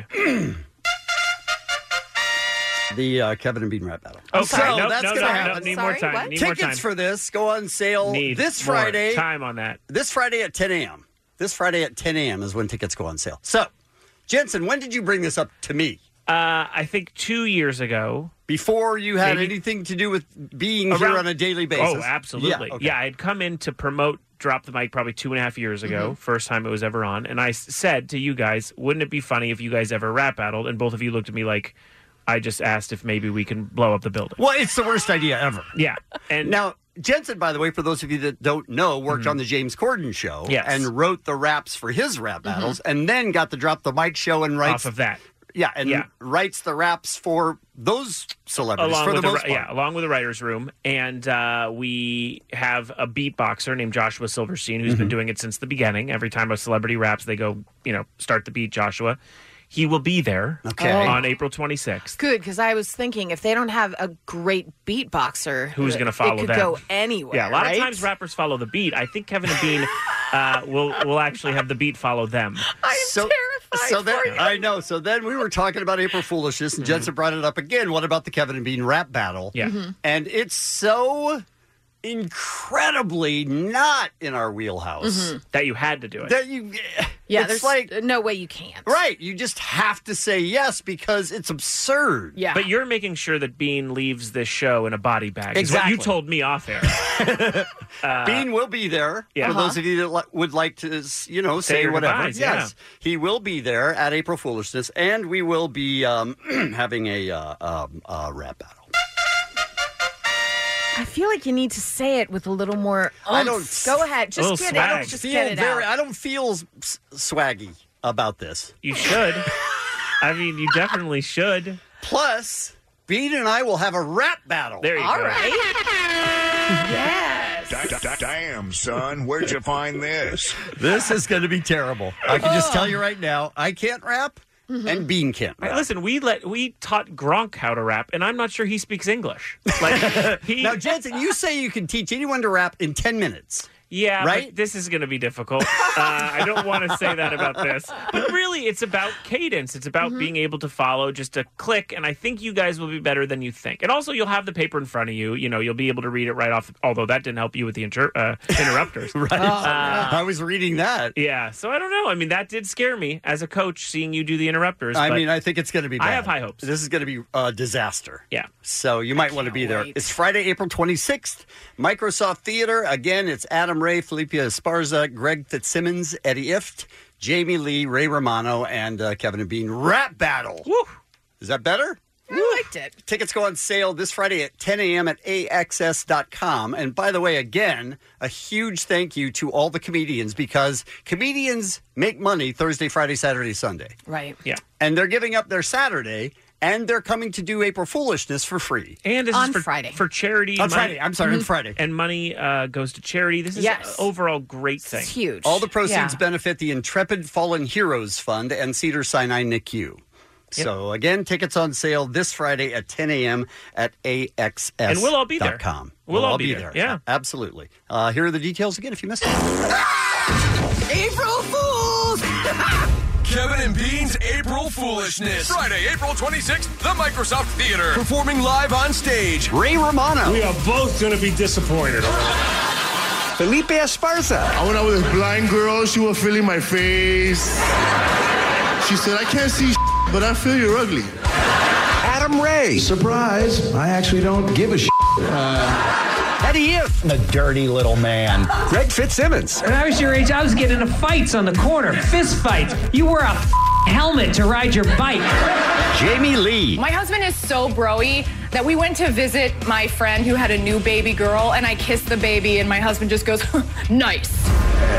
the uh, Kevin and Bean rap battle. Okay, so no, that's no, going to no, happen. no, need Sorry, more time. what? Need more Tickets time. for this go on sale Need this more Friday. time on that. This Friday at ten a.m. This Friday at ten a.m. is when tickets go on sale. So, Jensen, when did you bring this up to me? Uh, I think two years ago. Before you had Maybe. anything to do with being Around- here on a daily basis? Oh, absolutely. Yeah, okay. Yeah, I'd come in to promote Drop the Mic probably two and a half years ago, Mm-hmm. first time it was ever on. And I s- said to you guys, wouldn't it be funny if you guys ever rap battled? And both of you looked at me like I just asked if maybe we can blow up the building. Well, it's the worst idea ever. Yeah. And now, Jensen, by the way, for those of you that don't know, worked mm-hmm. on the James Corden show yes. and wrote the raps for his rap battles, mm-hmm. and then got the Drop the Mic show and writes off of that. Yeah, and Yeah. writes the raps for those celebrities along for with the the, most ri- part. yeah, along with the writers' room, and uh, we have a beatboxer named Joshua Silverstein who's been Mhm. doing it since the beginning. Every time a celebrity raps, they go, you know, start the beat. Joshua, he will be there Okay. on April twenty-sixth. Good, because I was thinking if they don't have a great beatboxer, Who's going to it follow could them? go anywhere. Yeah, a lot right? of times rappers follow the beat. I think Kevin and Bean uh, will will actually have the beat follow them. so, so then, I know. So then we were talking about April Foolishness, and Jensen brought it up again. What about the Kevin and Bean rap battle? Yeah. Mm-hmm. Mhm. And it's so incredibly not in our wheelhouse Mhm. that you had to do it. That you, Yeah, it's there's like no way you can't. right. You just have to say yes because it's absurd. Yeah. But you're making sure that Bean leaves this show in a body bag. Is Exactly. what you told me off air. uh, Bean will be there Yeah. for Uh-huh. those of you that li- would like to, you know, Say say, your whatever. goodbyes, Yes, he will be there at April Foolishness, and we will be um, having a uh, um, uh, rap battle. I feel like you need to say it with a little more. I oomph. don't- Go ahead, just Little get swag. it. Just feel get it very, out. I don't feel s- swaggy about this. You should. I mean, you definitely should. Plus, Bean and I will have a rap battle. There you All go. right. yes. Da- da- Damn, son, where'd you find this? This is going to be terrible. I can just tell you right now, I can't rap, Mm-hmm. and Bean can't Hey, rap. listen, we let we taught Gronk how to rap, and I'm not sure he speaks English. Like he, Now, Jensen, you say you can teach anyone to rap in ten minutes. yeah, right? but this is going to be difficult. Uh, I don't want to say that about this, but really, it's about cadence. It's about being able to follow just a click, and I think you guys will be better than you think. And also, you'll have the paper in front of you. You know, you'll be able to read it right off. Although that didn't help you with the inter- uh, interrupters, Right. Uh, I was reading that. yeah, so I don't know. I mean, that did scare me as a coach seeing you do the interrupters. I but mean, I think it's going to be bad. I have high hopes. This is going to be a disaster. Yeah. So you might want to be there. It's Friday, April twenty-sixth, Microsoft Theater. Again, it's Adam Ray, Felipe Esparza, Greg Fitzsimmons, Eddie Ift, Jamie Lee, Ray Romano, and uh, Kevin and Bean rap battle. Woo. Is that better? I liked it. Tickets go on sale this Friday at ten a.m. at A X S dot com. And by the way, again, a huge thank you to all the comedians because comedians make money Thursday, Friday, Saturday, Sunday. Right. Yeah. And they're giving up their Saturday, and they're coming to do April Foolishness for free. And this On is for, Friday. for charity. On Money- Friday. I'm sorry, on Friday. And money uh, goes to charity. This is Yes. an overall great thing. It's huge. All the proceeds Yeah. benefit the Intrepid Fallen Heroes Fund and Cedar Sinai N I C U. So, again, tickets on sale this Friday at ten a.m. at A X S dot com. And we'll all be there. We'll all be there, yeah. Absolutely. Uh, here are the details again if you missed it. April Fools! Kevin and Bean's April Foolishness. Friday, April twenty-sixth, the Microsoft Theater. Performing live on stage. Ray Romano. We are both going to be disappointed. Felipe Esparza. I went out with this blind girl. She was feeling my face. She said, I can't see but I feel you're ugly. Adam Ray. Surprise, I actually don't give a uh, Eddie Ift. The dirty little man. Greg Fitzsimmons. When I was your age, I was getting into fights on the corner, fist fights. You wear a helmet to ride your bike. Jamie Lee. My husband is so broy that we went to visit my friend who had a new baby girl, and I kissed the baby, and my husband just goes, nice.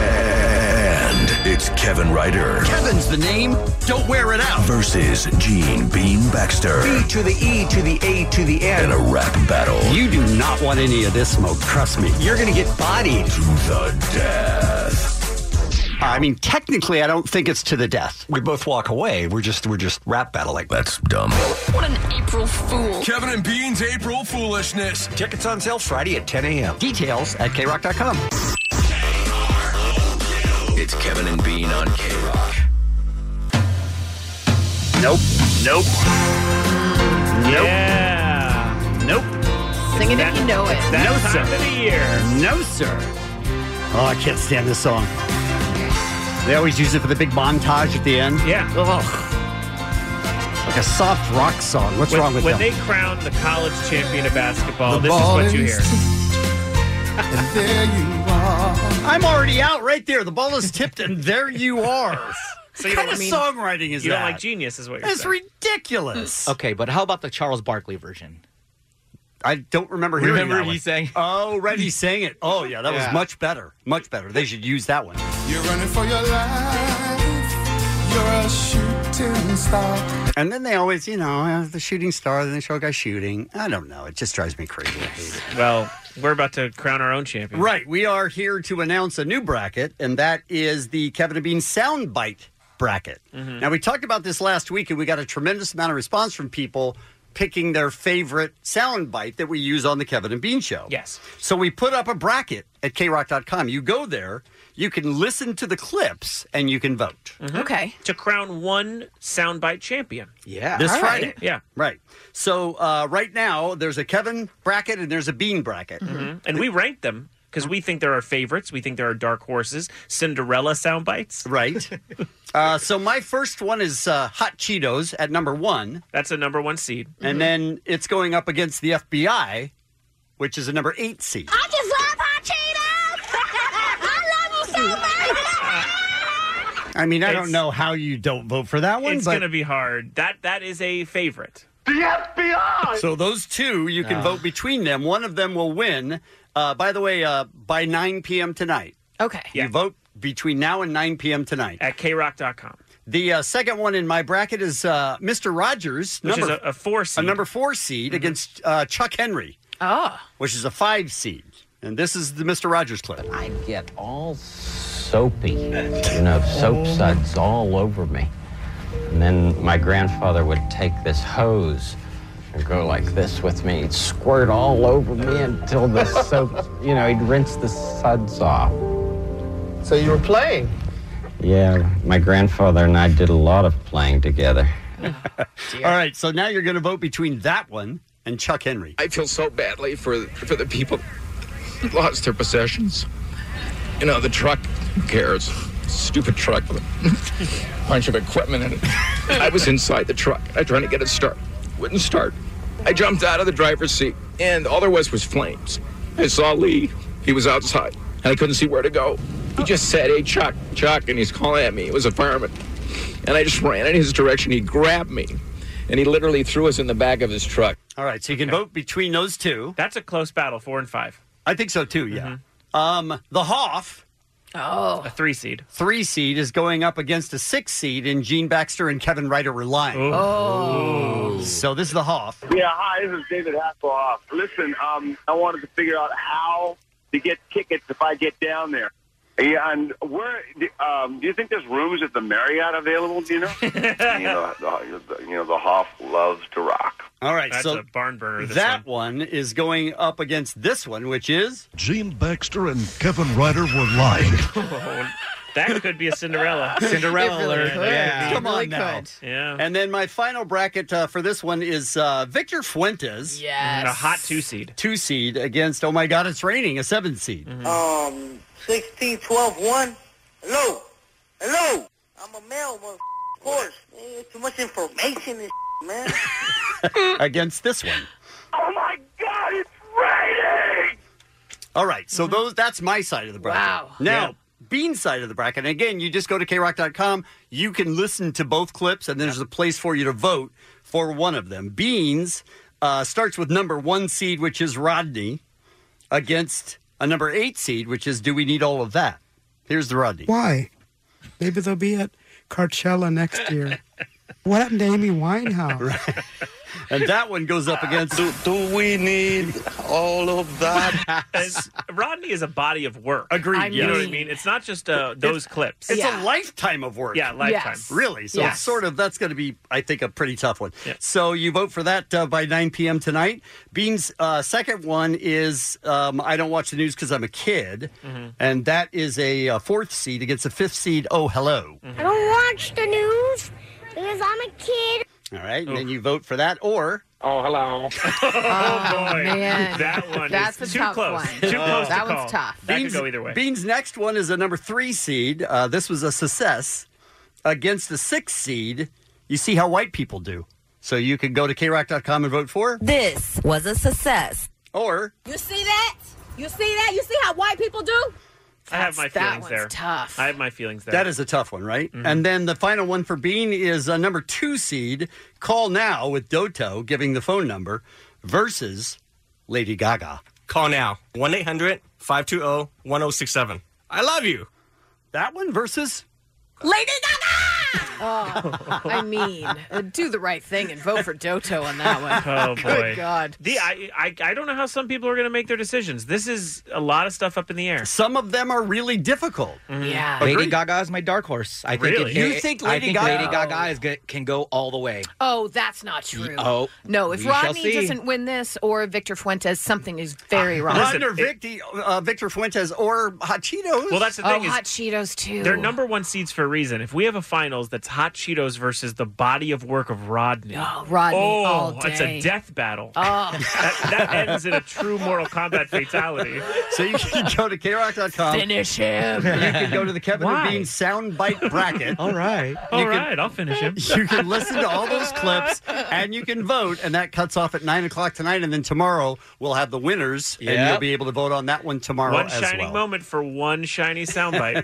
And it's Kevin Ryder Kevin's the name. Don't wear it out. versus Gene Bean Baxter B to the E to the A to the N. in a rap battle You do not want any of this smoke. Trust me. You're going to get bodied. to the death. I mean, technically, I don't think it's to the death. We both walk away. We're just we're just rap battling. That's dumb. What an April Fool. Kevin and Bean's April Foolishness. Tickets on sale Friday at ten a.m. Details at K rock dot com. It's Kevin and Bean on K-Rock. Nope. Nope. Yeah. Nope. Sing it if you know it. That No, time sir. of the year. No, sir. Oh, I can't stand this song. They always use it for the big montage at the end. Yeah. Ugh. Like a soft rock song. What's when, wrong with when them? they crown the college champion of basketball, The this is ball what you is hear. And there you are. I'm already out right there. The ball is tipped, and there you are. So you what kind don't of mean- songwriting is You that? don't like Genius, is what you're That's saying. ridiculous. Okay, but how about the Charles Barkley version? I don't remember hearing Remember that he one. sang? Oh, right, he sang it. Oh, yeah, that Yeah. was much better. Much better. They should use that one. You're running for your life. You're a shooting star. And then they always, you know, have the shooting star, then they show a guy shooting. I don't know. It just drives me crazy. I hate it. Well, we're about to crown our own champion. Right. We are here to announce a new bracket, and that is the Kevin and Bean Soundbite bracket. Mhm. Now, we talked about this last week, and we got a tremendous amount of response from people picking their favorite soundbite that we use on the Kevin and Bean Show. Yes. So we put up a bracket at K rock dot com. You go there, you can listen to the clips, and you can vote. Mhm. Okay. To crown one soundbite champion. Yeah. This All right. Friday. Yeah. Right. So uh, right now, there's a Kevin bracket and there's a Bean bracket. Mhm. And we rank them because we think there are favorites. We think there are dark horses, Cinderella sound bites. Right. uh, so my first one is uh, Hot Cheetos at number one. That's a number one seed. And then it's going up against the F B I, which is a number eight seed. I just love hot Cheetos. I love them so much. I mean, I It's- don't know how you don't vote for that one, It's but going to be hard. That That is a favorite. The F B I. so those two, you can Ah. vote between them. One of them will win. Uh, by the way, uh, by nine p.m. tonight. Okay. You vote between now and nine p.m. tonight. At K rock dot com. The uh, second one in my bracket is uh, Mister Rogers, Which number, is a, a four seed. a number four seed against uh, Chuck Henry, Oh. which is a five seed. And this is the Mister Rogers clip. I get all soapy, you know, soap suds all over me. And then my grandfather would take this hose and go like this with me. He'd squirt all over me until the soap, you know, he'd rinse the suds off. So you were playing? Yeah, my grandfather and I did a lot of playing together. All right, so now you're going to vote between that one and Chuck Henry. I feel so badly for for the people who lost their possessions. You know, the truck, who cares? Stupid truck with a bunch of equipment in it. I was inside the truck. I tried to get it start. Wouldn't start. I jumped out of the driver's seat, and all there was was flames. I saw Lee. He was outside, and I couldn't see where to go. He just said, "Hey, Chuck, Chuck," and he's calling at me. It was a fireman. And I just ran in his direction. He grabbed me, and he literally threw us in the back of his truck. All right, so you can vote between those two. That's a close battle, four and five. I think so, too, yeah. Um, the Hoff, Oh. A three seed. three seed, is going up against a six seed in Gene Baxter and Kevin Ryder Relying. Oh. So this is the Hoff. Yeah, hi, this is David Hasselhoff. Listen, um, I wanted to figure out how to get tickets if I get down there. Yeah, and where, um, do you think there's rooms at the Marriott available, do you know? you know, the, you know, the Hoff loves to rock. All right, That's so a barn burner. This that one. is going up against this one, which is Gene Baxter and Kevin Ryder were lying. one. That could be a Cinderella. Cinderella It really alert. could. Yeah. It Come really on now. could. Yeah. And then my final bracket uh, for this one is uh, Victor Fuentes. Yes. A hot two seed. Two seed against, oh my God, it's raining, a seven seed. Um, sixteen, twelve, one. Hello. Hello. I'm a male, mother. Of course. Man, too much information and man. Against this one. Oh, my God, it's raining! All right, so those that's my side of the bracket. Wow. Now, Yeah. Bean's side of the bracket. And again, you just go to K rock dot com. You can listen to both clips, and there's a place for you to vote for one of them. Beans uh, starts with number one seed, which is Rodney, against a number eight seed, which is Do We Need All of That? Here's the Rodney. Why? Maybe they'll be at Coachella next year. What happened to Amy Winehouse? And that one goes up against. Do, do we need all of that? And Rodney is a body of work. Agreed. I You know what I mean- mean? It's not just uh, those clips. It's Yeah. a lifetime of work. Yeah, lifetime. Yes. Really? So Yes. it's sort of, that's going to be, I think, a pretty tough one. Yeah. So you vote for that uh, by nine p.m. tonight. Bean's uh, second one is um, I Don't Watch the News Because I'm a Kid. Mm-hmm. And that is a, uh fourth seed against a fifth seed, Oh Hello. I don't watch the news because I'm a kid. All right. And then you vote for that or. Oh, hello. Oh, boy. man. That one That's is a too tough close. one. Too close That to one's call. tough. That Bean's, could go either way. Bean's next one is a number three seed. Uh, this was a success against the sixth seed. You see how white people do. So you can go to K rock dot com and vote for. This was a success. Or. You see that? You see that? You see how white people do? I have my That feelings one's there. tough. I have my feelings there. That is a tough one, right? Mm-hmm. And then the final one for Bean is a number two seed, Call Now with Doto, giving the phone number, versus Lady Gaga. Call now. one eight hundred five two zero one zero six seven. I love you. That one versus Lady Gaga! Oh, I mean, uh, do the right thing and vote for Doto on that one. Oh, boy. Good God. The, I, I, I don't know how some people are going to make their decisions. This is a lot of stuff up in the air. Some of them are really difficult. Mm-hmm. Yeah. Lady Agreed. Gaga is my dark horse. I think Really? if You think I Lady think Gaga- Lady Gaga is go, can go all the way. Oh, that's not true. Oh, no, if we shall Rodney see. doesn't win this or Victor Fuentes, something is very wrong. Listen, Rodney, Victor, uh, Victor Fuentes, or Hot Cheetos. Well, that's the Oh, thing is hot Cheetos, too. they're number one seeds for a reason. If we have a finals that's Hot Cheetos versus the body of work of Rodney. Oh, Rodney oh, all day. it's a death battle. Oh. that, that ends in a true Mortal Kombat fatality. So you can go to K rock dot com. Finish him. You can go to the Kevin Why? and Bean soundbite bracket. All right. All can- right, I'll finish him. You can listen to all those clips and you can vote, and that cuts off at nine o'clock tonight. And then tomorrow we'll have the winners, and Yep. you'll be able to vote on that one tomorrow One as shining well. moment for one shiny soundbite.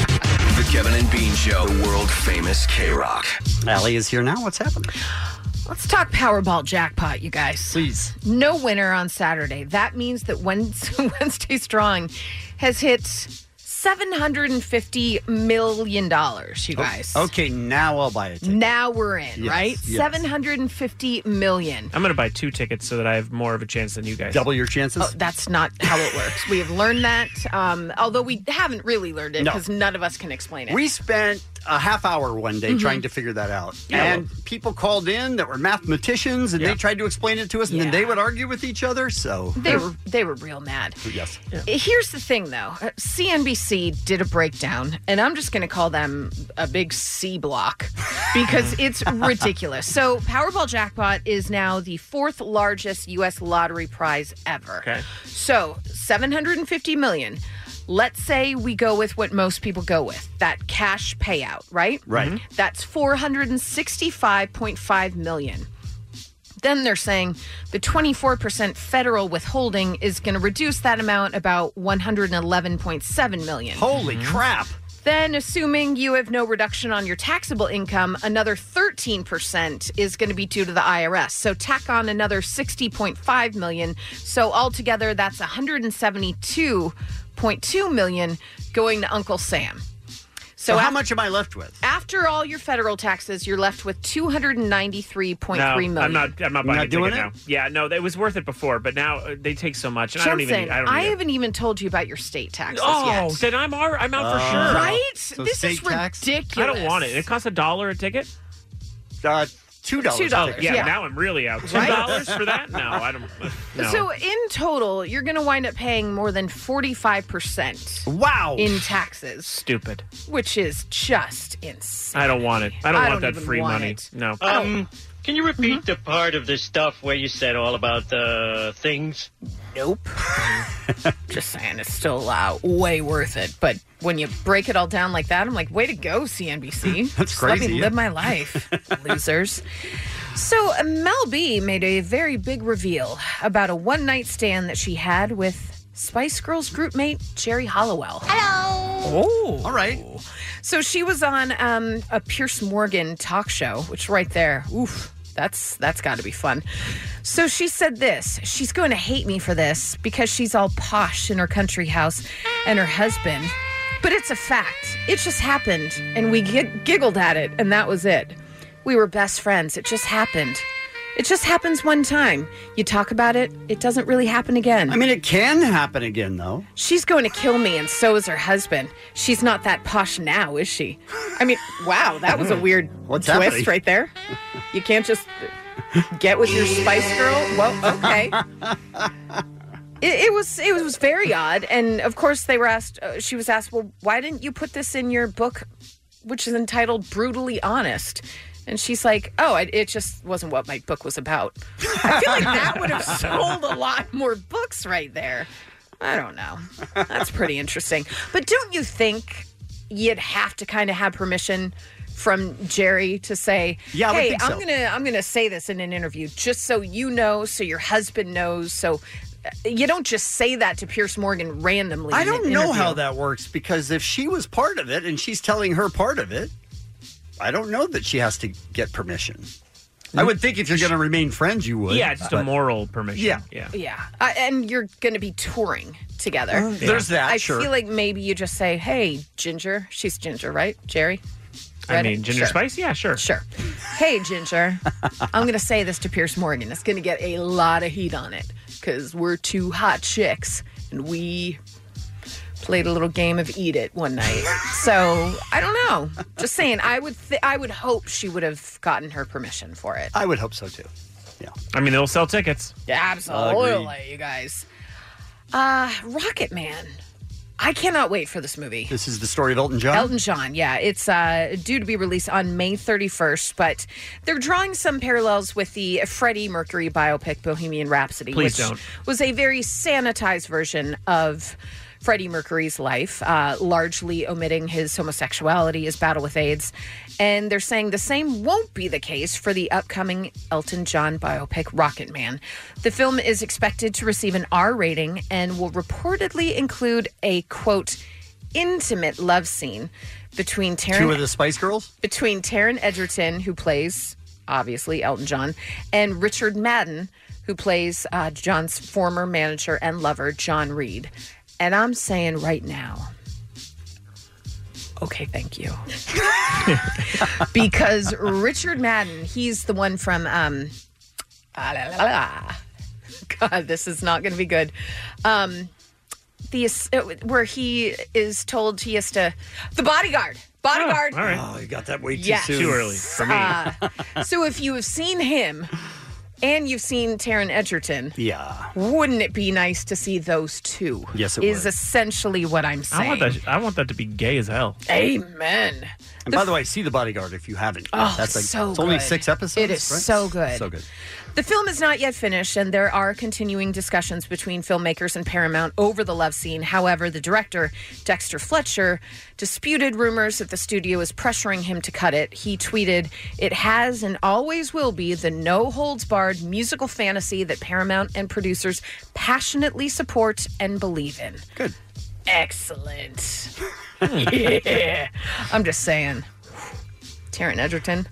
The Kevin and Bean Show, the world famous K Rock. Allie is here now. What's happening? Let's talk Powerball jackpot, you guys. Please. No winner on Saturday. That means that Wednesday, Wednesday's drawing has hit seven hundred fifty million dollars, you guys. Okay, now I'll buy it. Now we're in, Yes, right? yes. seven hundred fifty million dollars. I'm going to buy two tickets so that I have more of a chance than you guys. Double your chances? Oh, that's not how it works. We have learned that, um, although we haven't really learned it No. because none of us can explain it. We spent a half hour one day Mhm. trying to figure that out. Yeah, and people called in that were mathematicians, and Yeah. they tried to explain it to us, and then Yeah. they would argue with each other. So, They were they were real mad. yes. Here's the thing, though. Uh, C N B C did a breakdown, and I'm just going to call them a big C block because it's ridiculous. So, Powerball Jackpot is now the fourth largest U S lottery prize ever. Okay. So, seven hundred fifty million. Let's say we go with what most people go with, that cash payout, right? Right. Mhm. That's four hundred sixty-five point five million. Then they're saying the twenty-four percent federal withholding is going to reduce that amount about one hundred eleven point seven million. Holy crap. Then, assuming you have no reduction on your taxable income, another thirteen percent is going to be due to the I R S. So tack on another sixty point five million. So altogether, that's one hundred seventy-two point two million going to Uncle Sam. So, how af- much am I left with? After all your federal taxes, you're left with two hundred ninety-three point three No, million. I'm not. I'm not buying Not a ticket doing it? now. Yeah, no, it was worth it before, but now uh, they take so much, and I don't Johnson, even. I don't. Need it. haven't even told you about your state taxes Oh, yet. then I'm all, I'm out for Oh. sure. Right? So this state is tax? ridiculous. I don't want it. It costs a dollar a ticket. Uh, Two dollars. Two dollars. Oh, yeah, Yeah. now I'm really out. Two Right? dollars for that? No, I don't. No. So in total, you're going to wind up paying more than forty-five percent Wow. in taxes, Stupid. which is just insane. I don't want it. I don't I want don't that even free want money. it. No. Um, can you repeat the part of the stuff where you said all about the things? Nope. Just saying, it's still uh, way worth it. But when you break it all down like that, I'm like, way to go, C N B C. That's Just Let crazy, me yeah. live my life, losers. So uh, Mel B made a very big reveal about a one night stand that she had with Spice Girls group mate Jerry Halliwell. Hello. Oh, all right. So she was on um, a Pierce Morgan talk show, which right there, oof, that's that's got to be fun. So she said this: she's going to hate me for this because she's all posh in her country house and her husband. But it's a fact. It just happened, and we g- giggled at it, and that was it. We were best friends. It just happened. It just happens one time. You talk about it, it doesn't really happen again. I mean, it can happen again, though. She's going to kill me, and so is her husband. She's not that posh now, is she? I mean, wow, that was a weird What's twist happening? right there. You can't just get with your Spice Girl. Well, okay. It, it was it was very odd, and of course they were asked. Uh, she was asked, "Well, why didn't you put this in your book, which is entitled Brutally Honest?" And she's like, "Oh, it, it just wasn't what my book was about." I feel like that would have sold a lot more books right there. I don't know. That's pretty interesting. But don't you think you'd have to kind of have permission from Jerry to say, Yeah, I would "Hey, think I'm so. gonna I'm gonna say this in an interview just so you know, so your husband knows, so." You don't just say that to Pierce Morgan randomly. I in an don't know interview. how that works because if she was part of it and she's telling her part of it, I don't know that she has to get permission. I would think if you're going to remain friends, you would. Yeah, just a but- moral permission. Yeah. Yeah. Yeah, uh, and you're going to be touring together. Uh, there's that, I sure. feel like maybe you just say, "Hey, Ginger." She's Ginger, right, Jerry? I Ready? mean, Ginger Sure. Spice? Yeah, sure. Sure. Hey, Ginger. I'm going to say this to Pierce Morgan. It's going to get a lot of heat on it because we're two hot chicks and we played a little game of Eat It one night. So, I don't know. Just saying, I would th- I would hope she would have gotten her permission for it. I would hope so, too. Yeah. I mean, they'll sell tickets. Yeah, absolutely, you guys. Uh, Rocket Man. I cannot wait for this movie. This is the story of Elton John? Elton John, yeah. It's uh, due to be released on May thirty-first, but they're drawing some parallels with the Freddie Mercury biopic Bohemian Rhapsody, Please which don't. was a very sanitized version of Freddie Mercury's life, uh, largely omitting his homosexuality, his battle with AIDS. And they're saying the same won't be the case for the upcoming Elton John biopic Rocket Man. The film is expected to receive an R rating and will reportedly include a, quote, intimate love scene between Taron... Two of the Spice Girls? Between Taron Egerton, who plays, obviously, Elton John, and Richard Madden, who plays uh, John's former manager and lover, John Reed. And I'm saying right now, okay, thank you. Because Richard Madden, he's the one from, um, ah, la, la, la. God, this is not going to be good. Um, the uh, where he is told he has to, the bodyguard, bodyguard. Oh, all right. Oh, you got that way too Yes. soon. Too early for me. Uh, so if you have seen him and you've seen Taron Egerton, yeah, wouldn't it be nice to see those two? Yes, it is would. essentially what I'm I saying. want that. I want that to be gay as hell. Amen. And by the way, see The Bodyguard if you haven't. Oh, That's like, so it's only good. six episodes. It is right? so good. So good. The film is not yet finished, and there are continuing discussions between filmmakers and Paramount over the love scene. However, the director, Dexter Fletcher, disputed rumors that the studio is pressuring him to cut it. He tweeted, "It has and always will be the no-holds-barred musical fantasy that Paramount and producers passionately support and believe in." Good. Excellent. Yeah. I'm just saying. Taron Egerton,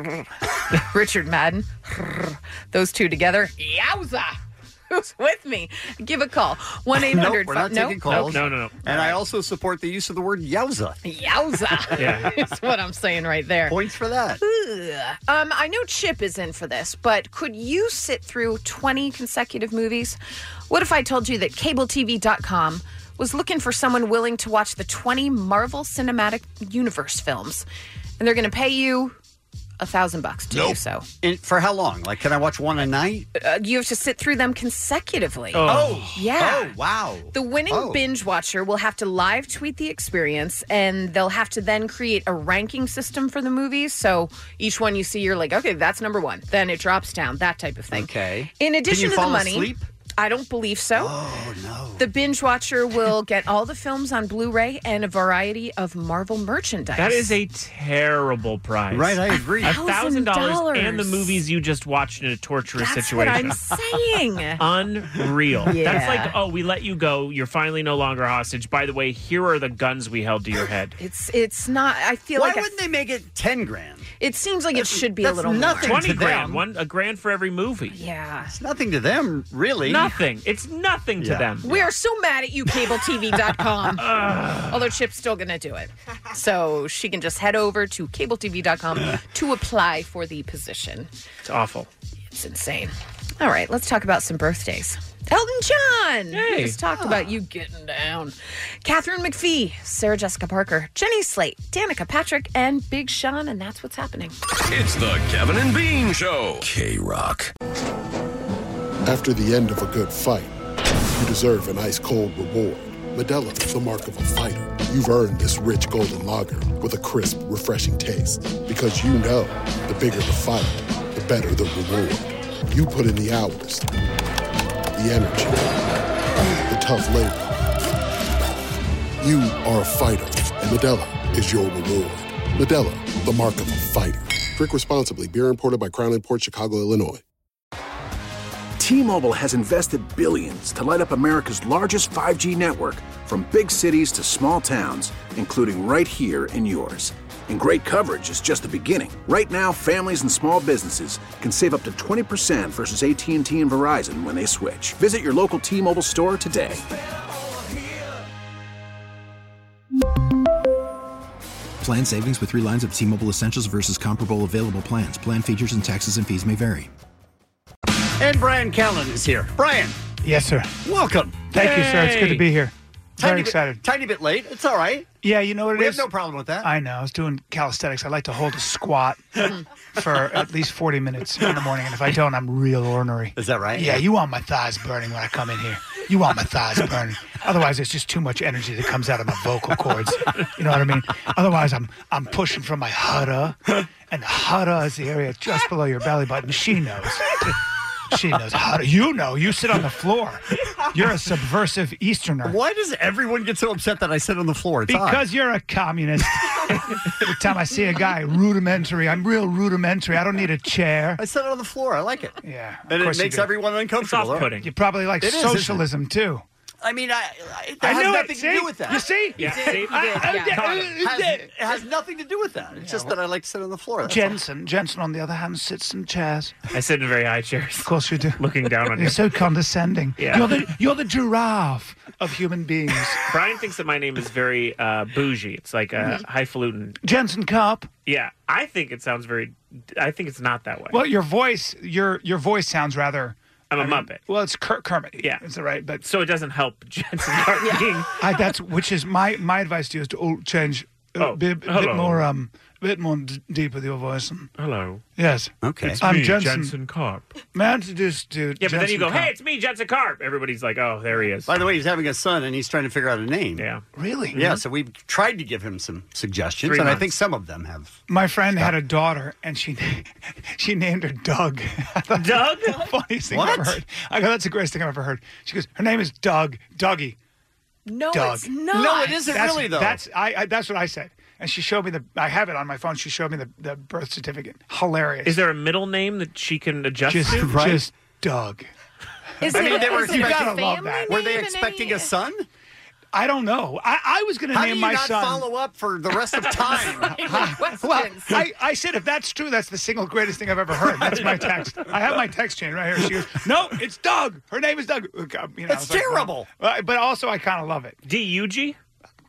Richard Madden, those two together. Yowza! Who's with me? Give a call. one eight hundred Nope, we're not taking calls. No, no, no. And I also support the use of the word yowza. Yowza. Yeah. Is what I'm saying right there. Points for that. Ugh. Um, I know Chip is in for this, but could you sit through twenty consecutive movies? What if I told you that cable T V dot com was looking for someone willing to watch the twenty Marvel Cinematic Universe films, and they're going to pay you a thousand bucks to do so? And for how long? Like, can I watch one a night? Uh, you have to sit through them consecutively. Oh. yeah. Oh, wow. The winning Oh. binge watcher will have to live tweet the experience, and they'll have to then create a ranking system for the movies. So each one you see, you're like, okay, that's number one. Then it drops down, that type of thing. Okay. In Can addition you to fall the money, asleep? I don't believe so. Oh, no. The binge watcher will get all the films on Blu-ray and a variety of Marvel merchandise. That is a terrible price. Right, I agree. A thousand dollars dollars. and the movies you just watched in a torturous That's situation. what I'm saying. Unreal. Yeah. That's like, oh, we let you go. You're finally no longer hostage. By the way, here are the guns we held to your head. It's it's not. I feel Why like I- wouldn't they make it ten grand? it seems like it should be a that's little nothing more. to Twenty grand, them. one a grand for every movie. Yeah. It's nothing to them, really. Nothing. It's nothing to Yeah. them. We are so mad at you, cable T V dot com. Although Chip's still going to do it. So she can just head over to cable T V dot com to apply for the position. It's awful. It's insane. All right, let's talk about some birthdays. Elton John. Hey. We just talked about you getting down. Catherine McPhee, Sarah Jessica Parker, Jenny Slate, Danica Patrick, and Big Sean, and that's what's happening. It's the Kevin and Bean Show. K-Rock. After the end of a good fight, you deserve an ice-cold reward. Modelo, the mark of a fighter. You've earned this rich golden lager with a crisp, refreshing taste. Because you know, the bigger the fight, the better the reward. You put in the hours, the energy, the tough labor. You are a fighter, and Modelo is your reward. Modelo, the mark of a fighter. Drink responsibly. Beer imported by Crown Imports, Chicago, Illinois. T-Mobile has invested billions to light up America's largest five G network, from big cities to small towns, including right here in yours. And great coverage is just the beginning. Right now, families and small businesses can save up to twenty percent versus A T and T and Verizon when they switch. Visit your local T-Mobile store today. Plan savings with three lines of T-Mobile Essentials versus comparable available plans. Plan features and taxes and fees may vary. And Brian Callen is here. Brian. Yes, sir. Welcome. Thank you, sir. It's good to be here. Very Tiny bit- excited. Tiny bit late. It's all right. Yeah, you know what it We is? have no problem with that. I know. I was doing calisthenics. I like to hold a squat for at least forty minutes in the morning, and if I don't, I'm real ornery. Is that right? Yeah, you want my thighs burning when I come in here. You want my thighs burning. Otherwise, it's just too much energy that comes out of my vocal cords. You know what I mean? Otherwise, I'm I'm pushing from my hudda, and the hudda is the area just below your belly button. She knows. She knows how to. You know. You sit on the floor. You're a subversive Easterner. Why does everyone get so upset that I sit on the floor? It's Because odd. you're a communist. Every time I see a guy rudimentary, I'm real rudimentary. I don't need a chair. I sit on the floor. I like it. Yeah. And it course you makes do. everyone uncomfortable. off-putting. You probably like It is, isn't it? socialism, too. I mean, I, I, it I has knew it, nothing see? to do with that. You see? Yeah, It see? I- I- Yeah. it Caught has, it has nothing to do with that. It's just that I like to sit on the floor. That's all. Jensen. Jensen, on the other hand, sits in chairs. I sit in very high chairs. Of course you do. Looking down on You're you. so condescending. Yeah. You're the you're the giraffe of human beings. Brian thinks that my name is very uh, bougie. It's like uh, highfalutin. Jensen Cup. Yeah, I think it sounds very. I think it's not that way. Well, your voice, your your voice sounds rather. I'm a I mean, Muppet. Well, it's Ker- Kermit. Yeah, is that right? But so it doesn't help Jensen Carp being. I, that's which is my my advice to you is to oh, change a Oh, bit, hello. bit more um bit more d- deep with your voice. And, Hello. yes. Okay. It's I'm me, Jensen. Jensen Carp. May I introduce to Yeah, but then you Jensen go, Cup? hey, it's me, Jensen Carp. Everybody's like, oh, there he is. By the way, he's having a son, and he's trying to figure out a name. Yeah. Really? Yeah, so we've tried to give him some suggestions, Three and I months. think some of them have. My friend had a daughter, and she she named her Doug. Doug? The funniest thing I've ever What? heard. I go, that's the greatest thing I've ever heard. She goes, her name is Doug. Dougie. No, Doug. it's not. No, it isn't That's, really, though. That's I, I. That's what I said. And she showed me the. I have it on my phone. She showed me the, the birth certificate. Hilarious. Is there a middle name that she can adjust just to? Right. just Doug? Is I it, mean, they were is it a you gotta family love that. Were they name in expecting any- a son? I don't know. I, I was going to How name do you my not son. follow up for the rest of time? Questions. Well, I, I said if that's true, that's the single greatest thing I've ever heard. That's my text. I have my text chain right here. She goes, no, it's Doug. Her name is Doug. You know, I That's was like, terrible. well, uh, but also, I kind of love it. D U G?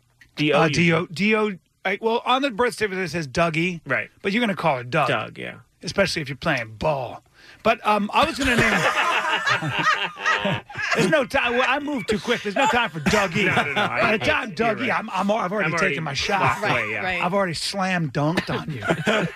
D O Uh, U G. D O D O. I- Well, on the birth certificate it says Dougie. Right. But you're going to call her Doug. Doug, yeah. Especially if you're playing ball. But um, I was going to name. There's no time. Well, I moved too quick. There's no time for Dougie. No, no, no, I- By the time you're Dougie, right. I'm, I'm, I've already I'm already taken my shot. walked away, yeah. Right. I've already slam dunked on you.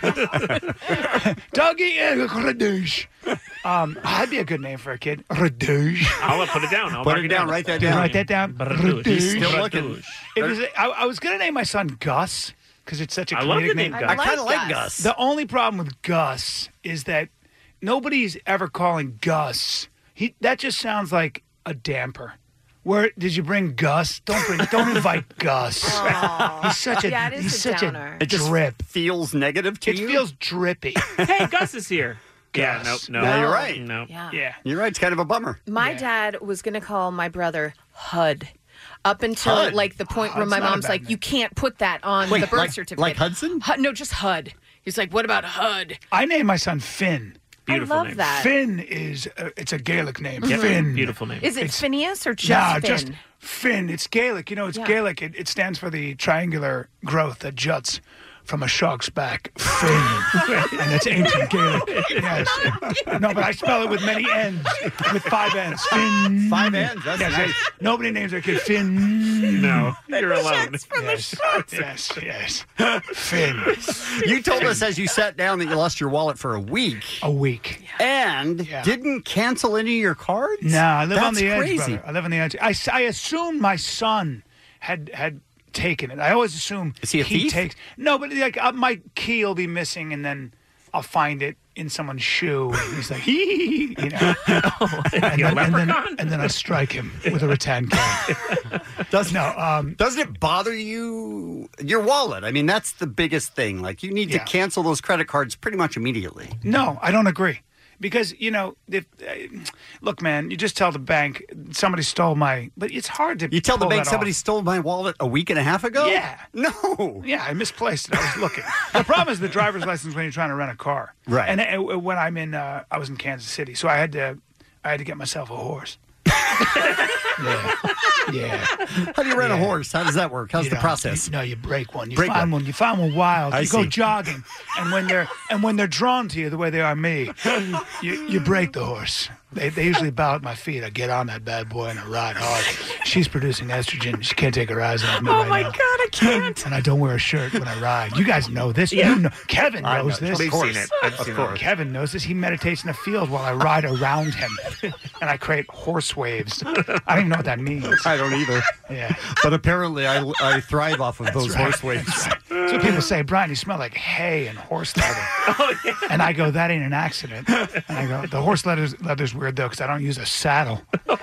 Dougie and Radouche. Um, that'd be a good name for a kid. Radouche. I'll uh, put it down. I'll Put mark it down. Write that Did you down. write that down? Radouche. He's still Radouche. looking. It was. I, I was going to name my son Gus because it's such a I comedic love the name. name I Gus. kind of like like Gus. Gus. The only problem with Gus is that nobody's ever calling Gus. He that just sounds like a damper. Where did you bring Gus? Don't bring. Don't invite Gus. He's such a. Yeah, it is he's a such downer. a It just drip. feels negative to It you. feels drippy. Hey, Gus is here. Yeah, Gus. nope, no. Yeah, you're right. No. Yeah. Yeah. You're right. It's kind of a bummer. My Yeah. dad was going to call my brother Hud. Up until Hud? like the point where Hud's my not a mom's bad like, name. you can't put that on Wait, the birth like- certificate. like Hudson? Hud, no, just Hud. He's like, what about Hud? I named my son Finn. Beautiful I love name. that. Finn is. A, it's a Gaelic name. Yep. Finn. Beautiful name. Is it It's- Phineas or just Nah, Finn? just Finn. It's Gaelic. You know, it's Yeah. Gaelic. It, it stands for the triangular growth that juts from a shark's back. Finn. And it's ancient Gaelic. Yes. No, but I spell it with many N's. With five N's. Finn. Five N's. That's yes, nice. yes. Nobody names their kid Finn. No, you're alone. Yes, yes, yes. Finn. You told us as you sat down that you lost your wallet for a week. A week. And Yeah. didn't cancel any of your cards? No, I live on That's the edge, crazy. brother. I live on the edge. I, s- I assumed my son had had taken it. I always assume Is he a thief? takes. No, but like uh, my key will be missing, and then I'll find it in someone's shoe. And he's like, hee, you know. and, You a then, and, then, leprechaun? and then I strike him with a rattan can. Does, no, um, doesn't it bother you? Your wallet. I mean, that's the biggest thing. Like, you need Yeah. to cancel those credit cards pretty much immediately. no, I don't agree. Because, you know, if, uh, look, man, you just tell the bank somebody stole my. But it's hard to. You tell the pull bank that somebody off. stole my wallet a week and a half ago? Yeah. No. Yeah, I misplaced it. I was looking. The problem is the driver's license when you're trying to rent a car. Right. And uh, when I'm in, uh, I was in Kansas City, so I had to, I had to get myself a horse. Yeah. Yeah. How do you rent a horse? How does that work? How's You the don't- process? You, no, you break one. You Break find one. one. You find one wild. I you go see. jogging, and when they're and when they're drawn to you the way they are me, you you break the horse. They they usually bow at my feet. I get on that bad boy and I ride hard. She's producing estrogen. She can't take her eyes off me Oh right my now. God, I can't. And I don't wear a shirt when I ride. You guys know this. Yeah. You know, Kevin I knows know. this. Of We've course. seen it. I've Of seen course. Kevin knows this. He meditates in the field while I ride around him, and I create horse waves. I don't even know what that means. I don't either. Yeah. But apparently, I, I thrive off of those right. horse waves. So people say, Brian, you smell like hay and horse leather. Oh, yeah. And I go, that ain't an accident. And I go, the horse leather's, leather's weird though, because I don't use a saddle.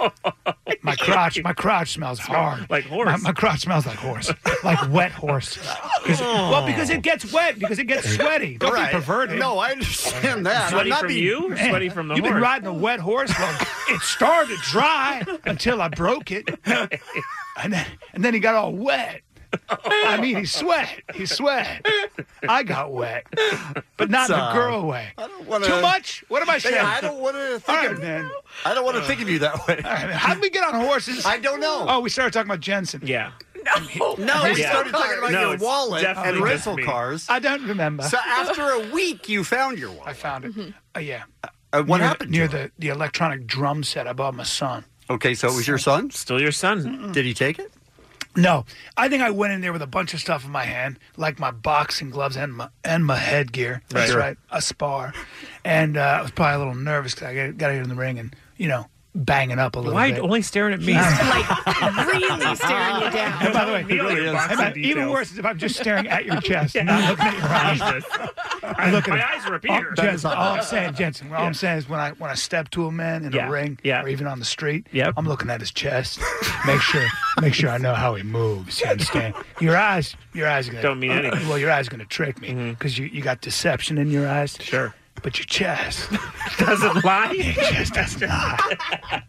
My crotch, my crotch smells hard. like horse. My, my crotch smells like horse, like wet horse. 'Cause- Well, because it gets wet, because it gets sweaty. Don't Right. be perverted. No, I understand that. Sweaty I'm not from being- you? Man, Sweaty from the You've horse? been riding a wet horse. Well, it started dry until I broke it, and then and then he got all wet. I mean, he sweat. He sweat. I got wet, but not in Uh, a girl way. I don't wanna- Too much? What am I saying? Yeah, I don't want to All think right, of man. I don't want to think of you that way. All right, man. How did we get on horses? I don't know. Oh, we started talking about Jensen. Yeah. No. No, we Yeah. started talking about No, your it's wallet and definitely just rental me. cars. I don't remember. So after a week, you found your I wallet. found it. Mm-hmm. Uh, yeah. Uh, what near, happened? near to it? the the electronic drum set I bought my son? Okay, so it was your son. Still your son. Did he take it? No, I think I went in there with a bunch of stuff in my hand, like my boxing gloves and my and my headgear. That's Right. right, a spar, and uh, I was probably a little nervous because I got to get in the ring and you know bang it up a little Why bit. only staring at me? Like really staring you down. And by the way, He really is. hey, man, even Details. worse is if I'm just staring at your chest, not looking at your eyes. Jesus. I'm looking My at- eyes are a all, Peter. Jensen, all I'm saying, Jensen, all I'm saying is when I when I step to a man in Yeah, a ring yeah. or even on the street, Yep. I'm looking at his chest. Make sure make sure I know how he moves. You understand? Your eyes, your eyes are gonna Don't mean anything. Well, your eyes are gonna trick me because you, you got deception in your eyes. Sure. But your chest, Doesn't lie. your chest doesn't lie.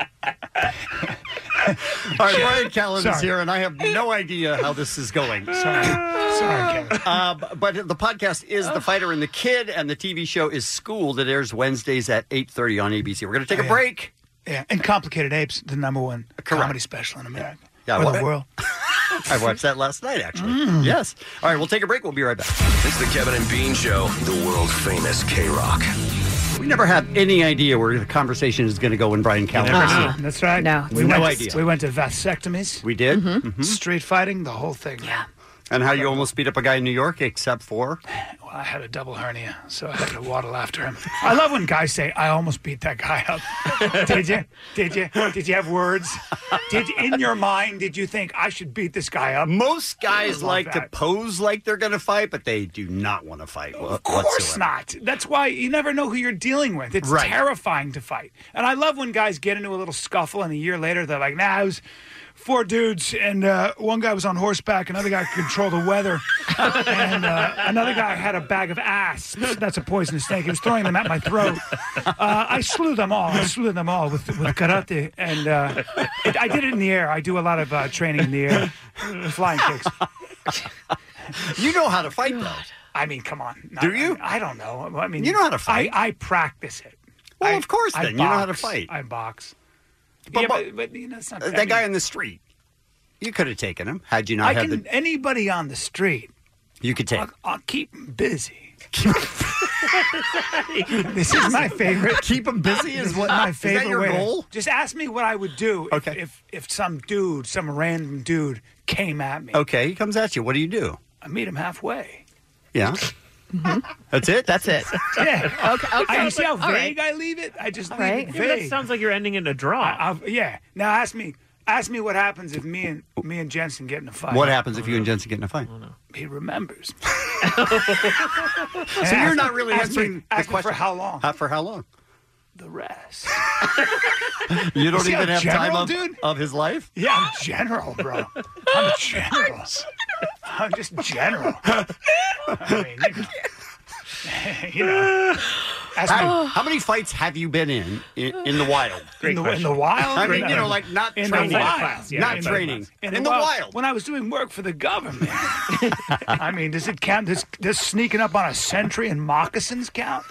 All right, Brian Callen is Sorry. here, and I have no idea how this is going. Sorry, sorry, Kevin. Uh, b- but the podcast is The Fighter and the Kid, and the T V show is Schooled. It airs Wednesdays at eight thirty on A B C. We're going to take a Yeah. break. Yeah, and Complicated Apes, the number one Correct. comedy special in America. Yeah, or well- the world. I watched that last night, actually. Mm. Yes. All right, we'll take a break. We'll be right back. It's the Kevin and Bean Show, the world famous K-Rock. We never have any idea where the conversation is going to go when Brian Callen Uh-uh. is here. That's right. No. we No went, idea. We went to vasectomies, We did? Mm-hmm. Mhm. street fighting, the whole thing. Yeah. And how you almost beat up a guy in New York, except for... Well, I had a double hernia, so I had to waddle after him. I love when guys say, "I almost beat that guy up." Did you? Did you? Did you have words? Did in your mind did you think I should beat this guy up? Most guys I love like to that. pose like they're going to fight, but they do not want to fight. Of course not. That's why you never know who you're dealing with. It's Right. terrifying to fight. And I love when guys get into a little scuffle and a year later they're like, nah, it was four dudes and uh, one guy was on horseback, another guy could control the weather, and uh, another guy had a bag of asps. That's a poisonous snake. He was throwing them at my throat. Uh, I slew them all. I slew them all with, with karate. And uh, it, I did it in the air. I do a lot of uh, training in the air. Flying kicks. You know how to fight, though. I mean, come on. Do you? I, I don't know. I mean, You know how to fight. I, I practice it. Well, I- of course, I then. You know how to box. fight. I box. But- yeah, but- but, but you know, it's not Uh, I that mean, guy in the street. You could have taken him had you not I had can the. anybody on the street. You could take. I'll, I'll keep him busy. This is my favorite. Keep him busy is what my is favorite that your way to- goal? Just ask me what I would do if, Okay. if if some dude, some random dude, came at me. Okay, he comes at you. What do you do? I meet him halfway. Yeah. That's it. That's it. Yeah. Okay. Okay. I, you see how All vague right. I leave it? I just All leave right. it Yeah, but that vague. sounds like you're ending in a draw. I, I've, yeah. Now ask me. Ask me what happens if me and me and Jensen get in a fight. What happens if you and Jensen get in a fight? He remembers. So you're not really ask answering me, the ask me question. for how long? How, for how long? The rest. You don't See how even have time general, of, dude? of his life? Yeah, I'm general, bro. I'm general. I'm just general. I mean, you know, you know. Ask how, me. how many fights have you been in in, in the wild? in, the, in the wild? I mean, you know, like not in training, the wild. class, yeah, not in training. class. In, in the, the wild. wild. When I was doing work for the government. I mean, does it count? Does, does sneaking up on a sentry and moccasins count?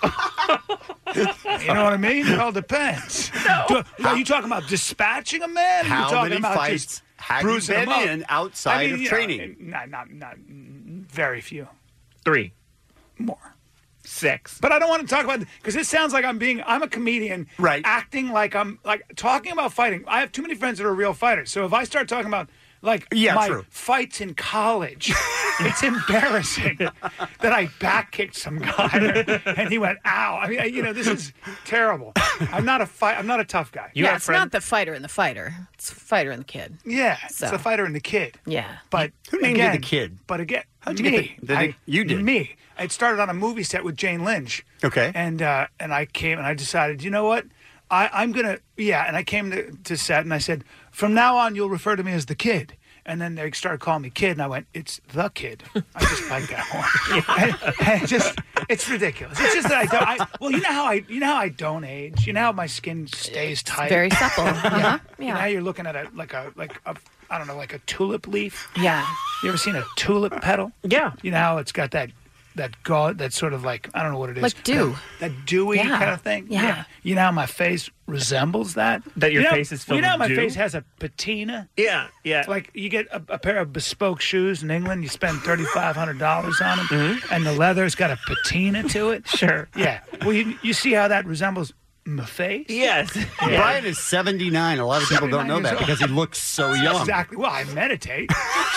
You know what I mean? It all depends. No. Do, are you talking about dispatching a man? How Are you talking many about fights just have you bruising been him up? in outside I mean, of you know, training? not, not, not very few. Three. More. Six. But I don't want to talk about because it sounds like I'm being I'm a comedian, right? Acting like I'm like talking about fighting. I have too many friends that are real fighters. So if I start talking about like yeah, my true. fights in college, it's embarrassing that I back kicked some guy and he went ow. I mean, I, you know, this is terrible. I'm not a fight. I'm not a tough guy. You yeah, it's not the fighter and the fighter. It's the fighter and the kid. Yeah, so. It's the fighter and the kid. Yeah, but who named again, you the kid? But again, how'd you me, get the, the, I, you did me. It started on a movie set with Jane Lynch. Okay, and uh, and I came and I decided, you know what, I, I'm gonna yeah. And I came to, to set and I said, from now on, you'll refer to me as the kid. And then they started calling me kid, and I went, it's the kid. I just like that more. and, and it just, it's ridiculous. It's just that I don't. I, well, you know how I, you know how I don't age. You know how my skin stays tight. Very supple. yeah. Yeah. You know how you're looking at a like a like a I don't know like a tulip leaf. Yeah. You ever seen a tulip petal? Yeah. You know how it's got that that gauze, that sort of like I don't know what it is. Like dew. That, that dewy yeah. kind of thing. Yeah. yeah. You know how my face resembles that. That your you know, face is filled You know how with my dew? face has a patina. Yeah, yeah. It's like you get a, a pair of bespoke shoes in England, you spend thirty-five hundred dollars on them, mm-hmm. and the leather's got a patina to it. Sure. Yeah. Well, you, you see how that resembles my face? Yes. Yeah. Brian is seventy-nine. A lot of people don't know that because he looks so young. Exactly. Well, I meditate.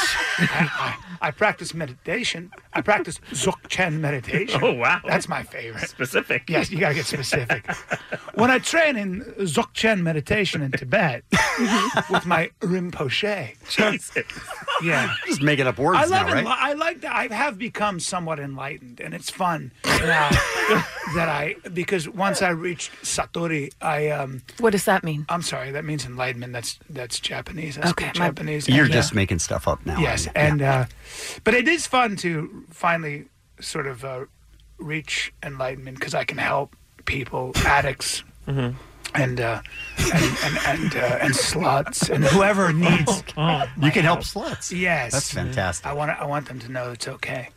I, I, I practice meditation. I practice Dzogchen meditation. Oh, wow. That's my favorite. Specific. Yes, you got to get specific. When I train in Dzogchen meditation in Tibet with my Rinpoche. Jesus. Yeah. Just making up words I love now, right? enli- I like that. I have become somewhat enlightened, and it's fun now that I, because once I reached Satori, I, um, what does that mean? I'm sorry, that means enlightenment. That's that's Japanese. I Okay, speak my- Japanese. You're and, just uh, making stuff up now. Yes, and uh, but it is fun to finally sort of uh, reach enlightenment because I can help people, addicts, Mm-hmm. and, uh, and and and uh, and sluts, and whoever needs. Oh, you can help sluts. Yes, That's fantastic. I want I want them to know it's okay.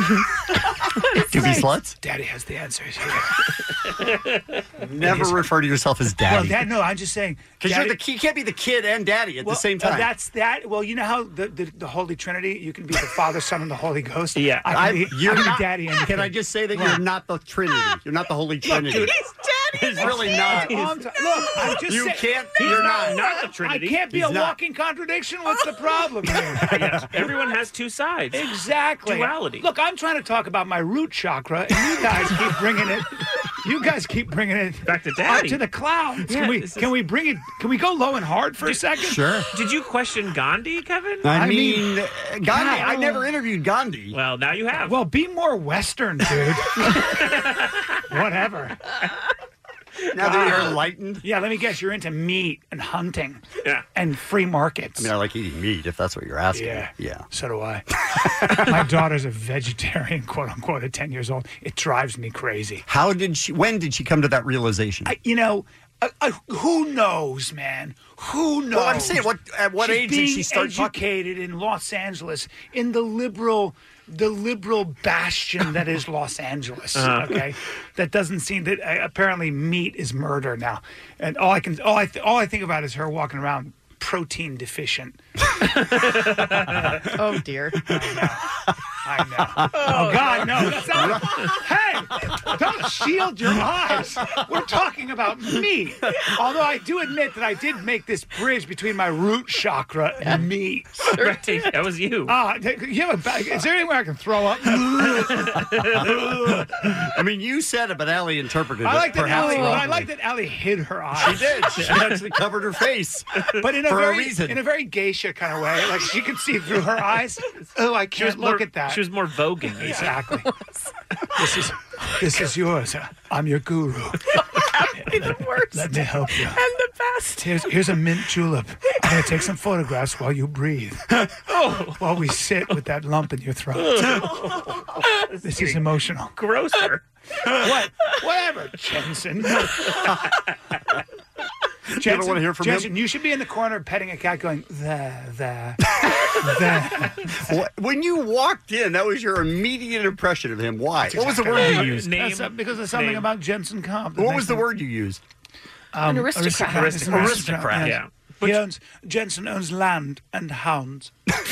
To be sluts? Daddy has the answers here. Never refer to yourself as daddy. Well, that no, I'm just saying Because you're daddy- the you can't be the kid and daddy at well, the same uh, time. that's that. Well, you know how the, the the Holy Trinity, you can be the Father, Son, and the Holy Ghost. Yeah. I I- can be, you're I can be not- daddy. And Can I kid. just say that Right. you're not the Trinity? You're not the Holy Trinity. dude, He's really not. Oh, I'm t- look, I'm just You saying- can't- He's you're not. Not the Trinity. I can't be He's a not. walking contradiction. What's the problem here? Yes. Everyone has two sides. Exactly. Duality. Look, I'm trying to talk about my root chakra, and you guys keep bringing it. You guys keep bringing it Back to up daddy. to the clouds. Yeah, can we? this is- Can we bring it? Can we go low and hard for a second? Sure. Did you question Gandhi, Kevin? I, I mean, mean, uh, Gandhi. I God. never interviewed Gandhi. Well, now you have. Well, be more Western, dude. Whatever. Now that you're enlightened. Yeah, let me guess. You're into meat and hunting Yeah. and free markets. I mean, I like eating meat, if that's what you're asking. Yeah. Yeah. So do I. My daughter's a vegetarian, quote unquote, at ten years old. It drives me crazy. How did she, when did she come to that realization? I, you know, uh, uh, who knows, man? Who knows? Well, I'm saying, what at what She's age did being she start talking? educated in Los Angeles, in the liberal, the liberal bastion that is Los Angeles. Uh-huh. Okay, that doesn't seem that uh, apparently meat is murder now, and all I can, all I, th- all I think about is her walking around protein deficient. Oh dear. I know. Oh, God, no. That's not. Hey, don't shield your eyes. We're talking about me. Although I do admit that I did make this bridge between my root chakra and me. Right, that was you. Ah, you have a bag. Is there anywhere I can throw up? I mean, you said it, but Allie interpreted I it like that perhaps Allie. wrongly. I like that Allie hid her eyes. She did. She actually covered her face. But in a For a very, reason. in a very geisha kind of way, like she could see through her eyes. Oh, I She was can't more, look at that. She was more voguing. Exactly. This is this is yours. I'm your guru. The worst. Let me help you. And the best. Here's here's a mint julep. I'm gonna take some photographs while you breathe. Oh. While we sit with that lump in your throat. This is emotional. Grosser. What? Whatever, Jensen. You ever want to hear from Jensen, him? you should be in the corner petting a cat going, there, there, there. When you walked in, that was your immediate impression of him. Why? That's What was the exactly word right. you used? That's, uh, because there's something Name. about Jensen Comp. that What makes was the me- word you used? Um, An aristocrat. He's an Aristocrat, yes. yeah. He owns, Jensen owns land and hounds.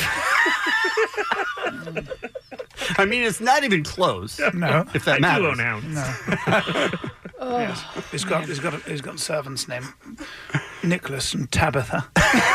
I mean, it's not even close. No. If that I do matters. own hounds. No. Yes. He's got he's got a, he's got servants named Nicholas and Tabitha.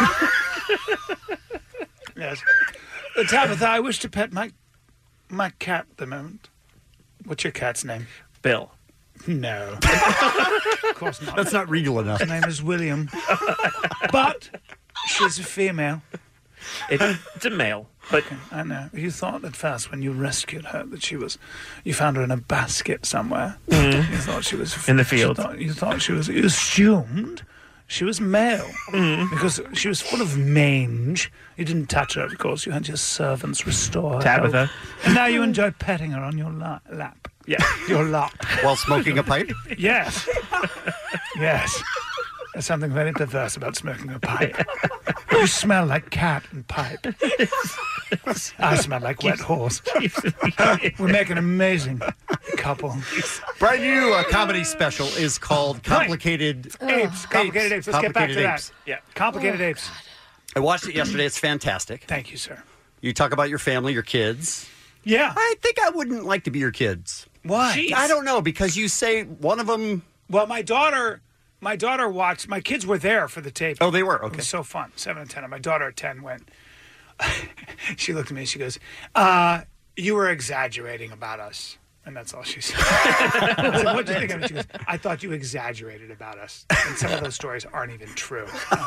Yes. Uh, Tabitha, I wish to pet my my cat at the moment. What's your cat's name? Bill. No. Of course not. That's not regal enough. Her name is William. But she's a female. It, it's a male. But Okay, I know. You thought at first when you rescued her that she was, you found her in a basket somewhere. Mhm. You thought she was In the you field. thought- You thought she was. You assumed she was male Mm-hmm. because she was full of mange. You didn't touch her, of course. You had your servants restore her. Tabitha. health. And now you enjoy petting her on your la- lap. Yeah. Your lap. While smoking a pipe? Yes. Yes. There's something very perverse about smoking a pipe. You smell like cat and pipe. I smell like wet horse. We make an amazing couple. Brand new uh, comedy special is called Complicated Apes. Complicated apes. Let's get back to Complicated that. Apes. Yeah. Complicated apes. I watched it yesterday. It's fantastic. Thank you, sir. You talk about your family, your kids. Yeah. I think I wouldn't like to be your kids. Why? Jeez. I don't know, because you say one of them... Well, my daughter, my daughter watched. My kids were there for the tape. Oh, they were? It Okay. was so fun. Seven and ten. And my daughter at ten went. She looked at me. She goes, uh, "You were exaggerating about us." And that's all she said. I said, "What do you think of it?" She goes, "I thought you exaggerated about us, and some of those stories aren't even true."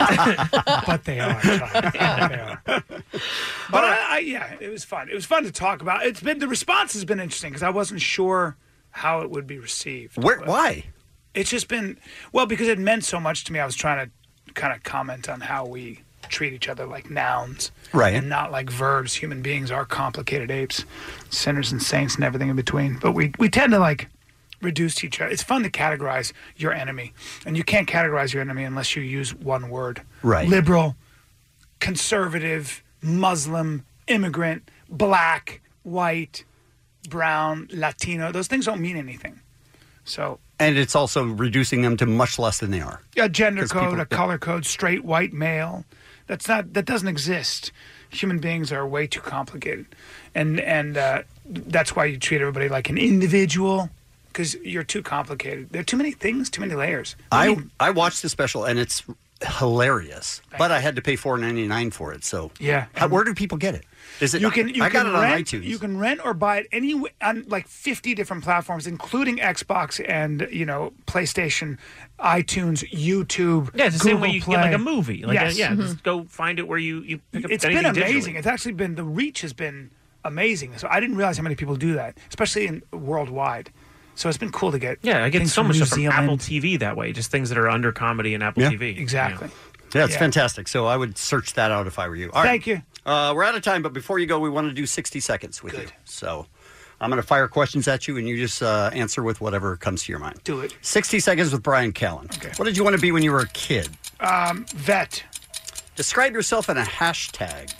But they are. Child. Yeah, they are. But I, I, yeah, it was fun. It was fun to talk about. It's been the response has been interesting because I wasn't sure how it would be received. Where, But why? It's just been well because it meant so much to me. I was trying to kind of comment on how we treat each other like nouns, Right. and not like verbs. Human beings are complicated apes, sinners and saints, and everything in between. But we we tend to like reduce each other. It's fun to categorize your enemy, and you can't categorize your enemy unless you use one word. Right. Liberal, conservative, Muslim, immigrant, black, white, brown, Latino. Those things don't mean anything. So And it's also reducing them to much less than they are. a gender 'Cause code, people- a color code, straight white male. That's not that doesn't exist. Human beings are way too complicated, and and uh, that's why you treat everybody like an individual because you're too complicated. There are too many things, too many layers. I I watched the special and it's hilarious, but I had to pay four ninety-nine for it. So Yeah. How, where do people get it? Is it? You can you I got can it on rent iTunes. you can rent or buy it any on like fifty different platforms, including Xbox and you know PlayStation, iTunes, YouTube. Yeah, it's the Google same way you Play. get like a movie. Like yes. a, yeah, just go find it where you, you pick up It's anything been amazing. digitally. It's actually been the reach has been amazing. So I didn't realize how many people do that, especially in worldwide. So it's been cool to get. Yeah, I get things so from much New stuff from Zealand. Apple T V that way. Just things that are under comedy and Apple Yeah. T V. Exactly. Yeah, it's Yeah. fantastic. So I would search that out if I were you. All right. Thank you. Uh, we're out of time, but before you go, we want to do sixty seconds with you. So I'm going to fire questions at you, and you just uh, answer with whatever comes to your mind. Do it. sixty seconds with Brian Callen. Okay. What did you want to be when you were a kid? Um, vet. Describe yourself in a hashtag.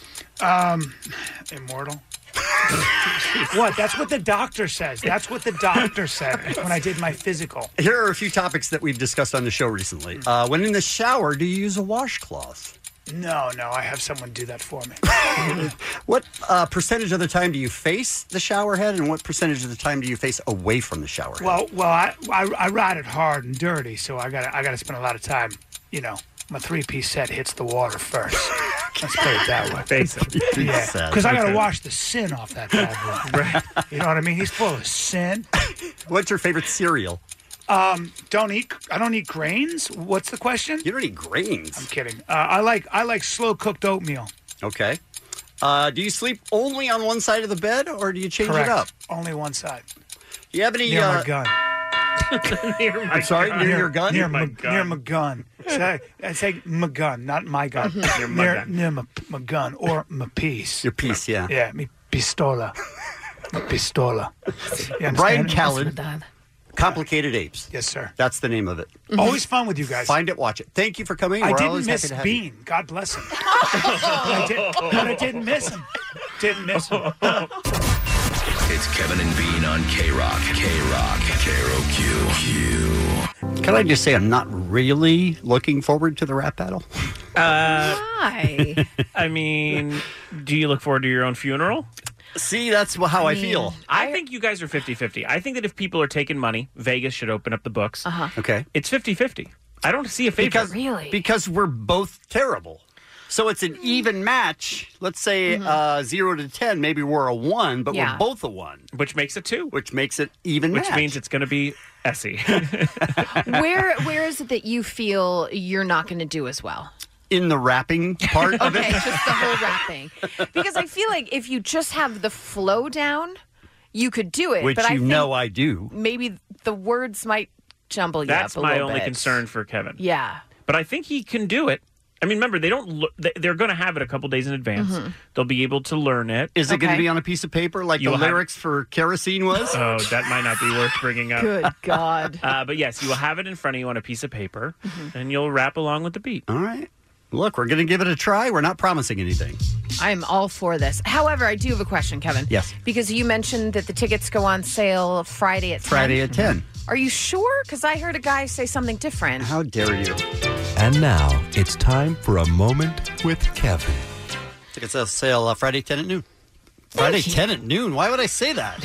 Um, immortal. What? That's what the doctor says. That's what the doctor said when I did my physical. Here are a few topics that we've discussed on the show recently. Uh, when in the shower, do you use a washcloth? No, no, I have someone do that for me. What uh, percentage of the time do you face the shower head, and what percentage of the time do you face away from the shower head? Well, well, I, I I ride it hard and dirty, so I got I got to spend a lot of time. You know, my three piece set hits the water first. Let's put it that way. Face it. Yeah, Sad. because I got to Okay. wash the sin off that bad boy. Right. You know what I mean? He's full of sin. What's your favorite cereal? Um, don't eat. I don't eat grains. What's the question? You don't eat grains. I'm kidding. Uh, I like I like slow cooked oatmeal. Okay. Uh, do you sleep only on one side of the bed, or do you change Correct. it up? Only one side. Do you have any? Near uh, my gun. Near my I'm sorry, gun. near your gun? Near my my gun. near my gun. Say, I say my gun, not my gun. Near my near gun. near my, my gun or my piece. Your piece, yeah. Yeah, me pistola. a pistola. You Brian understand? Callen, Complicated Apes. Yes, sir. That's the name of it. Always fun with you guys. Find it, watch it. Thank you for coming. I We're didn't always miss happy to have you. Bean. God bless him. but, I did, but I didn't miss him. Didn't miss him. It's Kevin and Bean on K-Rock. K-Rock. K R O Q. Can I just say I'm not really looking forward to the rap battle? Uh, Why? I mean, do you look forward to your own funeral? See, that's how I, I feel. I think you guys are fifty-fifty. I think that if people are taking money, Vegas should open up the books. Uh-huh. Okay. It's fifty-fifty. I don't see a favorite. Because, really? Because we're both terrible. So it's an even match. Let's say Mm-hmm. uh, zero to ten. Maybe we're a one, but Yeah. we're both a one. Which makes it two. Which makes it even Which match. means it's going to be Essie. where where is it that you feel you're not going to do as well? In the rapping part of Okay, it. just the whole rapping. Because I feel like if you just have the flow down, you could do it. Which but I you think know I do. maybe the words might jumble you That's up a my little only bit. concern for Kevin. Yeah. But I think he can do it. I mean, remember, they don't. Look, they- they're going to have it a couple days in advance. Mhm. They'll be able to learn it. Is it going to be on a piece of paper like You the will have- lyrics for Kerosene was? Oh, that might not be worth bringing up. Good God. Uh, but yes, you will have it in front of you on a piece of paper, and you'll rap along with the beat. All right. Look, we're going to give it a try. We're not promising anything. I'm all for this. However, I do have a question, Kevin. Yes. Because you mentioned that the tickets go on sale Friday at ten. Friday at ten. Are you sure? Because I heard a guy say something different. How dare you? And now it's time for a moment with Kevin. Tickets on sale uh, Friday ten at noon. Friday ten at noon? Why would I say that?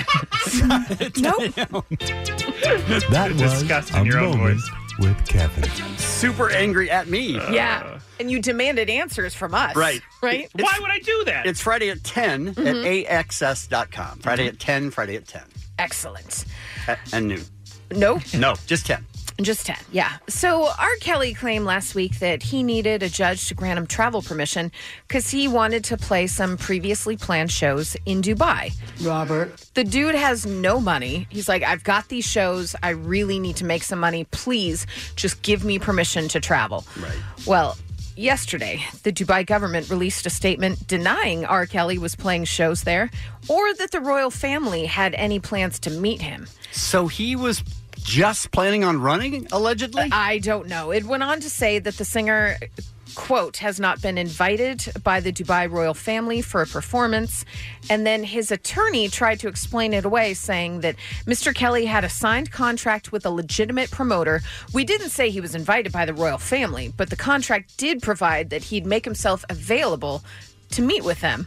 Nope. That was Disgusting, a your own moment with Kevin. Super angry at me. Yeah. And you demanded answers from us. Right. Right? Why would I do that? It's Friday at ten at Mhm. A X S dot com. Friday at ten, Friday at ten. Excellent. At, and noon. Nope. No, just ten. Just ten, yeah. So R. Kelly claimed last week that he needed a judge to grant him travel permission because he wanted to play some previously planned shows in Dubai. Robert. The dude has no money. He's like, I've got these shows. I really need to make some money. Please just give me permission to travel. Right. Well, yesterday, the Dubai government released a statement denying R. Kelly was playing shows there or that the royal family had any plans to meet him. So he was just planning on running, allegedly? I don't know. It went on to say that the singer, quote, has not been invited by the Dubai royal family for a performance. And then his attorney tried to explain it away, saying that Mister Kelly had a signed contract with a legitimate promoter. We didn't say he was invited by the royal family, but the contract did provide that he'd make himself available to meet with them.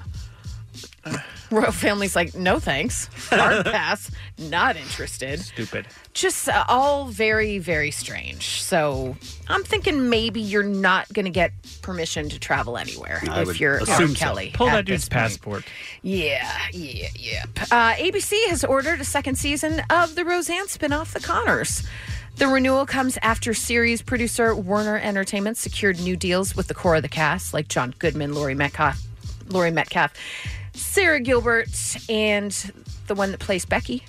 Royal family's like, no thanks. Hard pass. Not interested. Stupid. Just uh, all very, very strange. So I'm thinking maybe you're not going to get permission to travel anywhere I if would you're assume R. so. Kelly. Pull at that dude's this point. passport. Yeah, yeah, yeah. Uh, A B C has ordered a second season of the Roseanne spinoff, The Connors. The renewal comes after series producer Warner Entertainment secured new deals with the core of the cast, like John Goodman, Laurie Metcalf, Laurie Metcalf, Sarah Gilbert, and the one that plays Becky.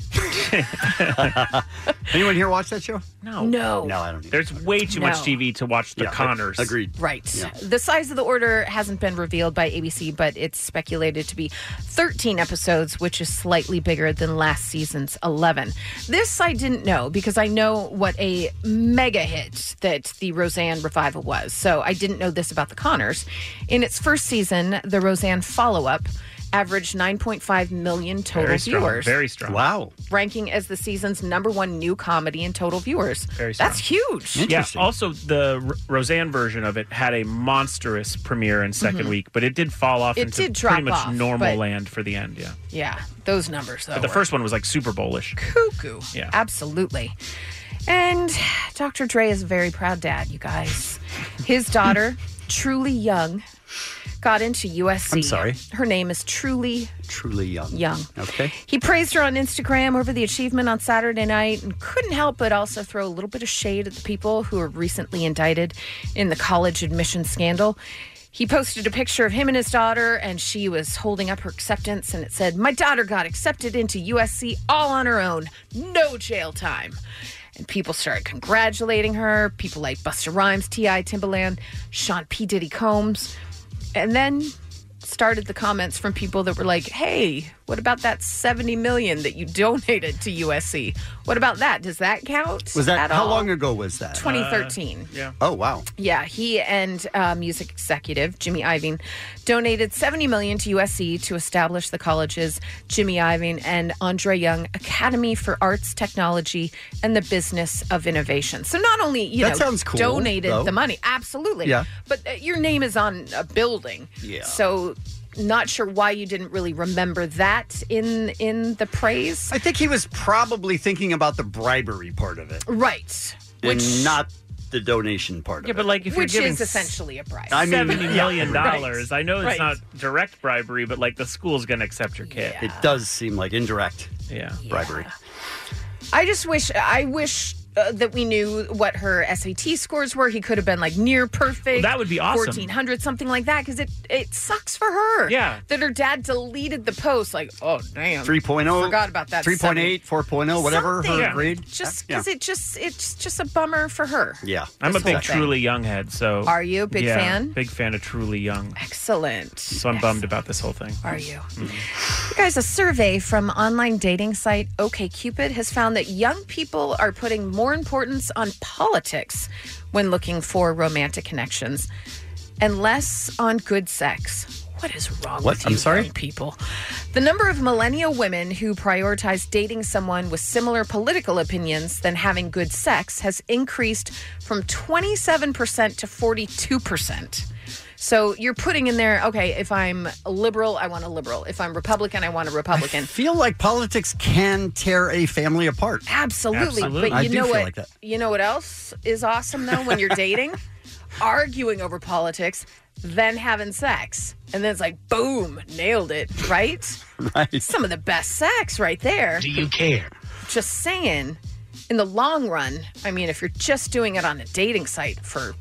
Anyone here watch that show? No. No. No, I don't either. There's way too much No. T V to watch The Yeah, Connors. Agreed. Right. Yeah. The size of the order hasn't been revealed by A B C, but it's speculated to be thirteen episodes, which is slightly bigger than last season's eleven. This I didn't know because I know what a mega hit that the Roseanne revival was. So I didn't know this about The Connors. In its first season, the Roseanne follow-up averaged nine point five million total Very strong. viewers, Very strong. Wow. ranking as the season's number one new comedy in total viewers. Very strong. That's huge. Yeah. Interesting. Also, the R- Roseanne version of it had a monstrous premiere in 2nd Mhm. week, but it did fall off It into did drop pretty much off, normal but- land for the end. Yeah. Yeah, those numbers, though. But the were first one was like Super Bowl-ish. cuckoo. Yeah. Absolutely. And Doctor Dre is a very proud dad, you guys. His daughter, Truly Young, got into U S C. I'm sorry. Her name is Truly Truly young. Young. Okay. He praised her on Instagram over the achievement on Saturday night and couldn't help but also throw a little bit of shade at the people who were recently indicted in the college admission scandal. He posted a picture of him and his daughter, and she was holding up her acceptance, and it said, "My daughter got accepted into U S C all on her own. No jail time." And people started congratulating her. People like Busta Rhymes, T I Timbaland, Sean P. Diddy Combs. And then started the comments from people that were like, hey, what about that seventy million dollars that you donated to U S C? What about that? Does that count? Was that at how all? long ago was that? twenty thirteen. Uh, yeah. Oh, wow. Yeah, he and uh, music executive Jimmy Iovine donated seventy million dollars to U S C to establish the college's Jimmy Iovine and Andre Young Academy for Arts, Technology, and the Business of Innovation. So not only, you That know, sounds cool, donated though. the money, absolutely. Yeah. But uh, your name is on a building. Yeah. So not sure why you didn't really remember that in in the praise. I think he was probably thinking about the bribery part of it. Right. And Which not the donation part Yeah, of but it. like if which you're giving is essentially a bribe. I mean, seventy million yeah, dollars, I know it's Right. not direct bribery, but like the school's going to accept your kid. It does seem like indirect Yeah. bribery. I just wish I wish uh, that we knew what her S A T scores were. He could have been like near perfect. Well, that would be awesome. fourteen hundred, something like that, because it, it sucks for her. Yeah. That her dad deleted the post. Like, oh, damn. three point oh Forgot about that. three point eight, four point oh, whatever Something. her Yeah. grade. Just yeah. because it just it's just a bummer for her. Yeah. I'm a This big whole thing. Truly Young head, so. Are you a big yeah, fan? Big fan of Truly Young. Excellent. So I'm bummed about this whole thing. Are you? You guys, a survey from online dating site OkCupid has found that young people are putting more importance on politics when looking for romantic connections and less on good sex. What is wrong What? with I'm you sorry? young people? The number of millennial women who prioritize dating someone with similar political opinions than having good sex has increased from twenty-seven percent to forty-two percent. So you're putting in there, okay, if I'm a liberal, I want a liberal. If I'm Republican, I want a Republican. I feel like politics can tear a family apart. Absolutely. Absolutely. But I you do know feel what? like that. You know what else is awesome though when you're dating? Arguing over politics, then having sex. And then it's like, boom, nailed it, right? Right. Some of the best sex right there. Do you care? Just saying, in the long run, I mean, if you're just doing it on a dating site for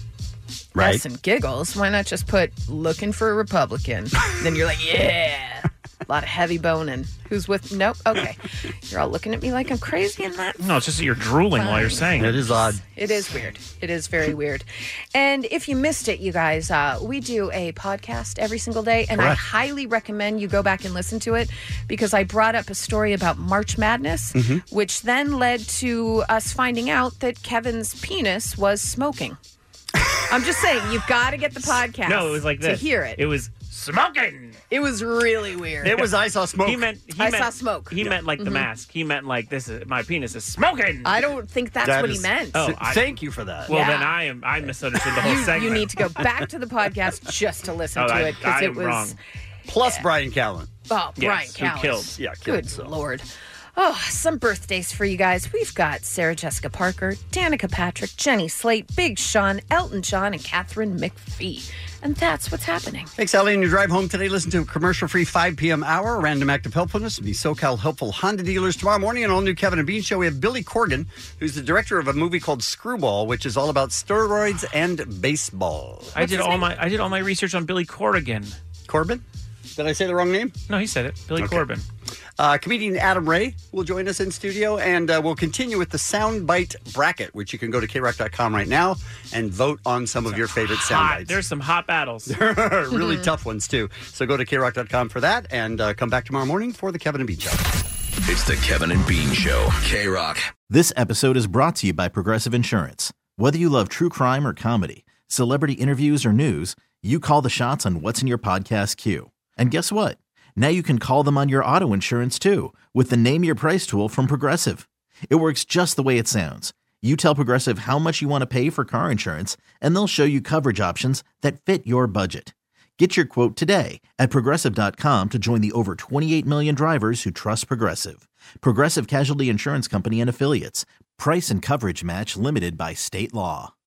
Right. mess and giggles, why not just put looking for a Republican? Then you're like, yeah. A lot of heavy boning. Who's with? Nope. Okay. You're all looking at me like I'm crazy in that. No, it's just that you're drooling while you're saying It it. is odd. It is weird. It is very weird. And if you missed it, you guys, uh, we do a podcast every single day, and I Correct. highly recommend you go back and listen to it because I brought up a story about March Madness, Mm-hmm. which then led to us finding out that Kevin's penis was smoking. I'm just saying, you've got to get the podcast No, it was like to this. hear it. It was smoking. It was really weird. It was I saw smoke. He meant. He I meant, saw smoke. He meant like the Mhm. mask. He meant like this is my penis is smoking. I don't think that's That what he is- meant. Oh, S- I- Thank you for that. Well, Yeah. then I am. I misunderstood the whole you, segment. you need to go back to the podcast just to listen Oh, to I- it because I it am was. wrong. Plus Brian Callen. Oh, Brian Yes, who Callis. killed. Yeah, killed. Good so. Lord. Oh, some birthdays for you guys. We've got Sarah Jessica Parker, Danica Patrick, Jenny Slate, Big Sean, Elton John, and Catherine McPhee. And that's what's happening. Thanks, Ellie. On your drive home today, listen to a commercial-free five p.m. hour, a random act of helpfulness, and the SoCal Helpful Honda Dealers. Tomorrow morning, an all-new Kevin and Bean show, we have Billy Corgan, who's the director of a movie called Screwball, which is all about steroids and baseball. I did all my. I did all my research on Billy Corrigan. Corbin? Did I say the wrong name? No, he said it. Billy Okay. Corbin. Uh, comedian Adam Ray will join us in studio, and uh, we'll continue with the Soundbite Bracket, which you can go to K rock dot com right now and vote on some of your favorite sound Hot. bites. There's some hot battles. really tough ones, too. So go to K rock dot com for that, and uh, come back tomorrow morning for the Kevin and Bean Show. It's the Kevin and Bean Show. K-Rock. This episode is brought to you by Progressive Insurance. Whether you love true crime or comedy, celebrity interviews or news, you call the shots on what's in your podcast queue. And guess what? Now you can call them on your auto insurance too with the Name Your Price tool from Progressive. It works just the way it sounds. You tell Progressive how much you want to pay for car insurance, and they'll show you coverage options that fit your budget. Get your quote today at Progressive dot com to join the over twenty-eight million drivers who trust Progressive. Progressive Casualty Insurance Company and Affiliates. Price and coverage match limited by state law.